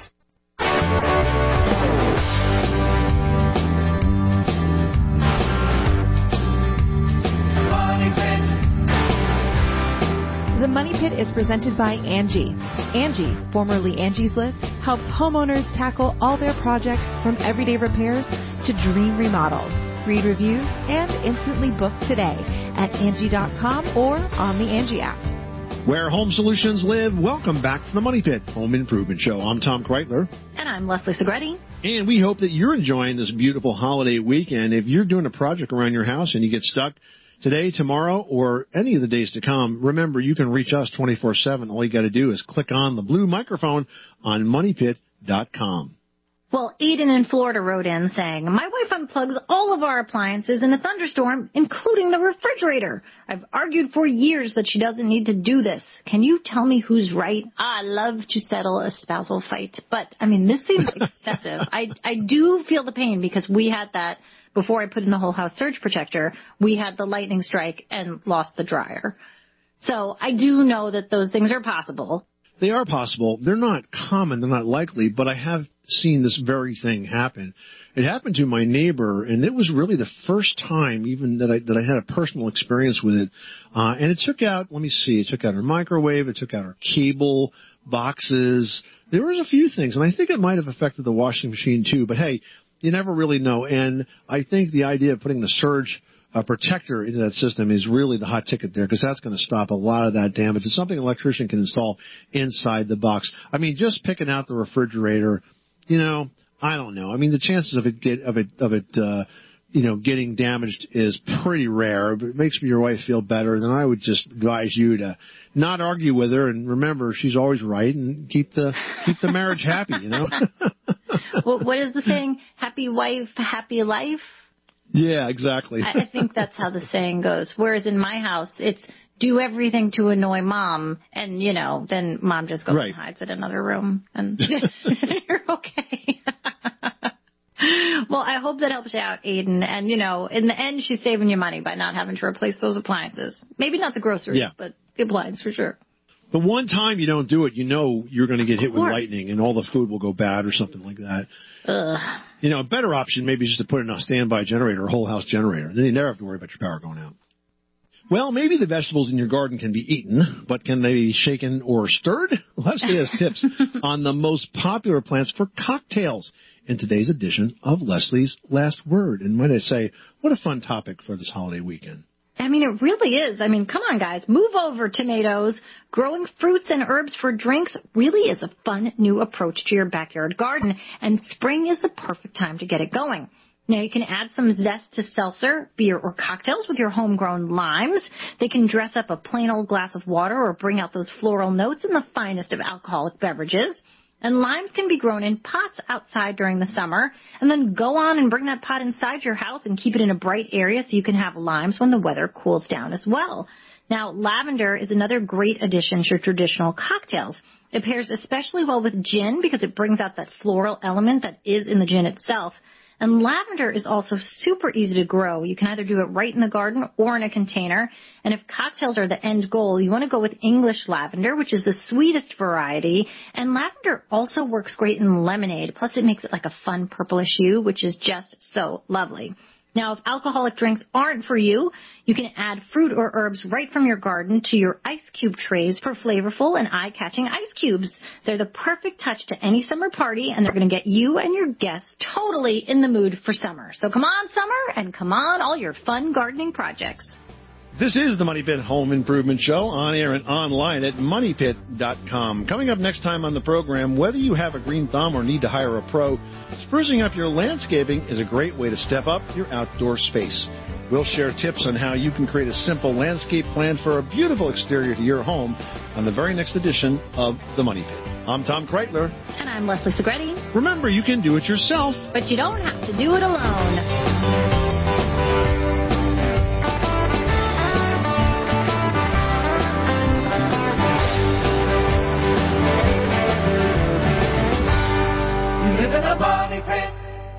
The Money Pit is presented by Angie. Angie, formerly Angie's List, helps homeowners tackle all their projects from everyday repairs to dream remodels. Read reviews and instantly book today at Angie.com or on the Angie app. Where home solutions live, welcome back to the Money Pit Home Improvement Show. I'm Tom Kreitler. And I'm Leslie Segretti. And we hope that you're enjoying this beautiful holiday weekend. If you're doing a project around your house and you get stuck today, tomorrow, or any of the days to come, remember, you can reach us 24/7. All you got to do is click on the blue microphone on moneypit.com. Well, Eden in Florida wrote in saying, my wife unplugs all of our appliances in a thunderstorm, including the refrigerator. I've argued for years that she doesn't need to do this. Can you tell me who's right? I love to settle a spousal fight. But, I mean, this seems excessive. I do feel the pain because we had that before I put in the whole house surge protector. We had the lightning strike and lost the dryer. So I do know that those things are possible. They are possible. They're not common. They're not likely, but I have seen this very thing happen. It happened to my neighbor, and it was really the first time even that I had a personal experience with it. And it took out, let me see, it took out our microwave, it took out our cable boxes. There was a few things, and I think it might have affected the washing machine too. But hey, you never really know. And I think the idea of putting the surge protector into that system is really the hot ticket there, because that's going to stop a lot of that damage. It's something an electrician can install inside the box. I mean, just picking out the refrigerator, you know, I don't know. I mean, the chances of it getting damaged is pretty rare. But it makes your wife feel better. Then I would just advise you to not argue with her, and remember, she's always right, and keep the marriage happy. You know. Well, what is the saying? Happy wife, happy life. Yeah, exactly. I think that's how the saying goes. Whereas in my house, it's do everything to annoy mom, and, you know, then mom just goes and hides in another room, and you're okay. Well, I hope that helps you out, Aiden. And, you know, in the end, she's saving you money by not having to replace those appliances. Maybe not the groceries, but the appliance for sure. The one time you don't do it, you know you're going to get hit with lightning and all the food will go bad or something like that. Ugh. You know, a better option maybe is just to put in a standby generator or a whole house generator. Then you never have to worry about your power going out. Well, maybe the vegetables in your garden can be eaten, but can they be shaken or stirred? Leslie has tips on the most popular plants for cocktails in today's edition of Leslie's Last Word. And might I say, what a fun topic for this holiday weekend. I mean, it really is. I mean, come on, guys. Move over, tomatoes. Growing fruits and herbs for drinks really is a fun new approach to your backyard garden, and spring is the perfect time to get it going. Now, you can add some zest to seltzer, beer, or cocktails with your homegrown limes. They can dress up a plain old glass of water or bring out those floral notes in the finest of alcoholic beverages. And limes can be grown in pots outside during the summer, and then go on and bring that pot inside your house and keep it in a bright area so you can have limes when the weather cools down as well. Now, lavender is another great addition to traditional cocktails. It pairs especially well with gin because it brings out that floral element that is in the gin itself. And lavender is also super easy to grow. You can either do it right in the garden or in a container. And if cocktails are the end goal, you want to go with English lavender, which is the sweetest variety. And lavender also works great in lemonade. Plus, it makes it like a fun purplish hue, which is just so lovely. Now, if alcoholic drinks aren't for you, you can add fruit or herbs right from your garden to your ice cube trays for flavorful and eye-catching ice cubes. They're the perfect touch to any summer party, and they're going to get you and your guests totally in the mood for summer. So come on, summer, and come on, all your fun gardening projects. This is the Money Pit Home Improvement Show, on air and online at moneypit.com. Coming up next time on the program, whether you have a green thumb or need to hire a pro, sprucing up your landscaping is a great way to step up your outdoor space. We'll share tips on how you can create a simple landscape plan for a beautiful exterior to your home on the very next edition of the Money Pit. I'm Tom Kreitler. And I'm Leslie Segretti. Remember, you can do it yourself, but you don't have to do it alone. Money Pit.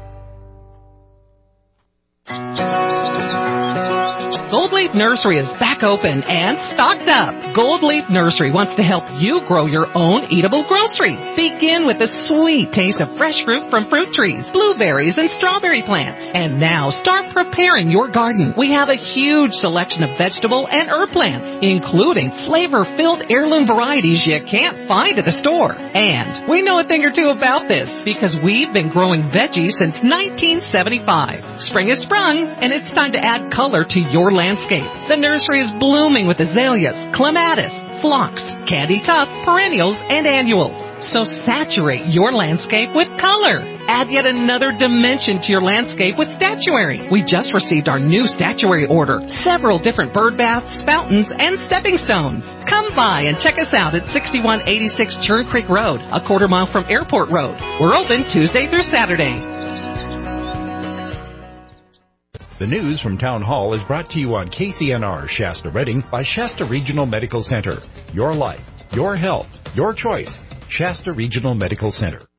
Gold Leaf Nursery is back open and stocked up. Gold Leaf Nursery wants to help you grow your own eatable grocery. Begin with the sweet taste of fresh fruit from fruit trees, blueberries, and strawberry plants. And now start preparing your garden. We have a huge selection of vegetable and herb plants, including flavor-filled heirloom varieties you can't find at the store. And we know a thing or two about this because we've been growing veggies since 1975. Spring has sprung, and it's time to add color to your landscape. The nursery is blooming with azaleas, clematis, phlox, candy tuft, perennials, and annuals. So saturate your landscape with color. Add yet another dimension to your landscape with statuary. We just received our new statuary order. Several different bird baths, fountains, and stepping stones. Come by and check us out at 6186 Churn Creek Road, a quarter mile from Airport Road. We're open Tuesday through Saturday. The news from Town Hall is brought to you on KCNR Shasta Redding by Shasta Regional Medical Center. Your life, your health, your choice. Shasta Regional Medical Center.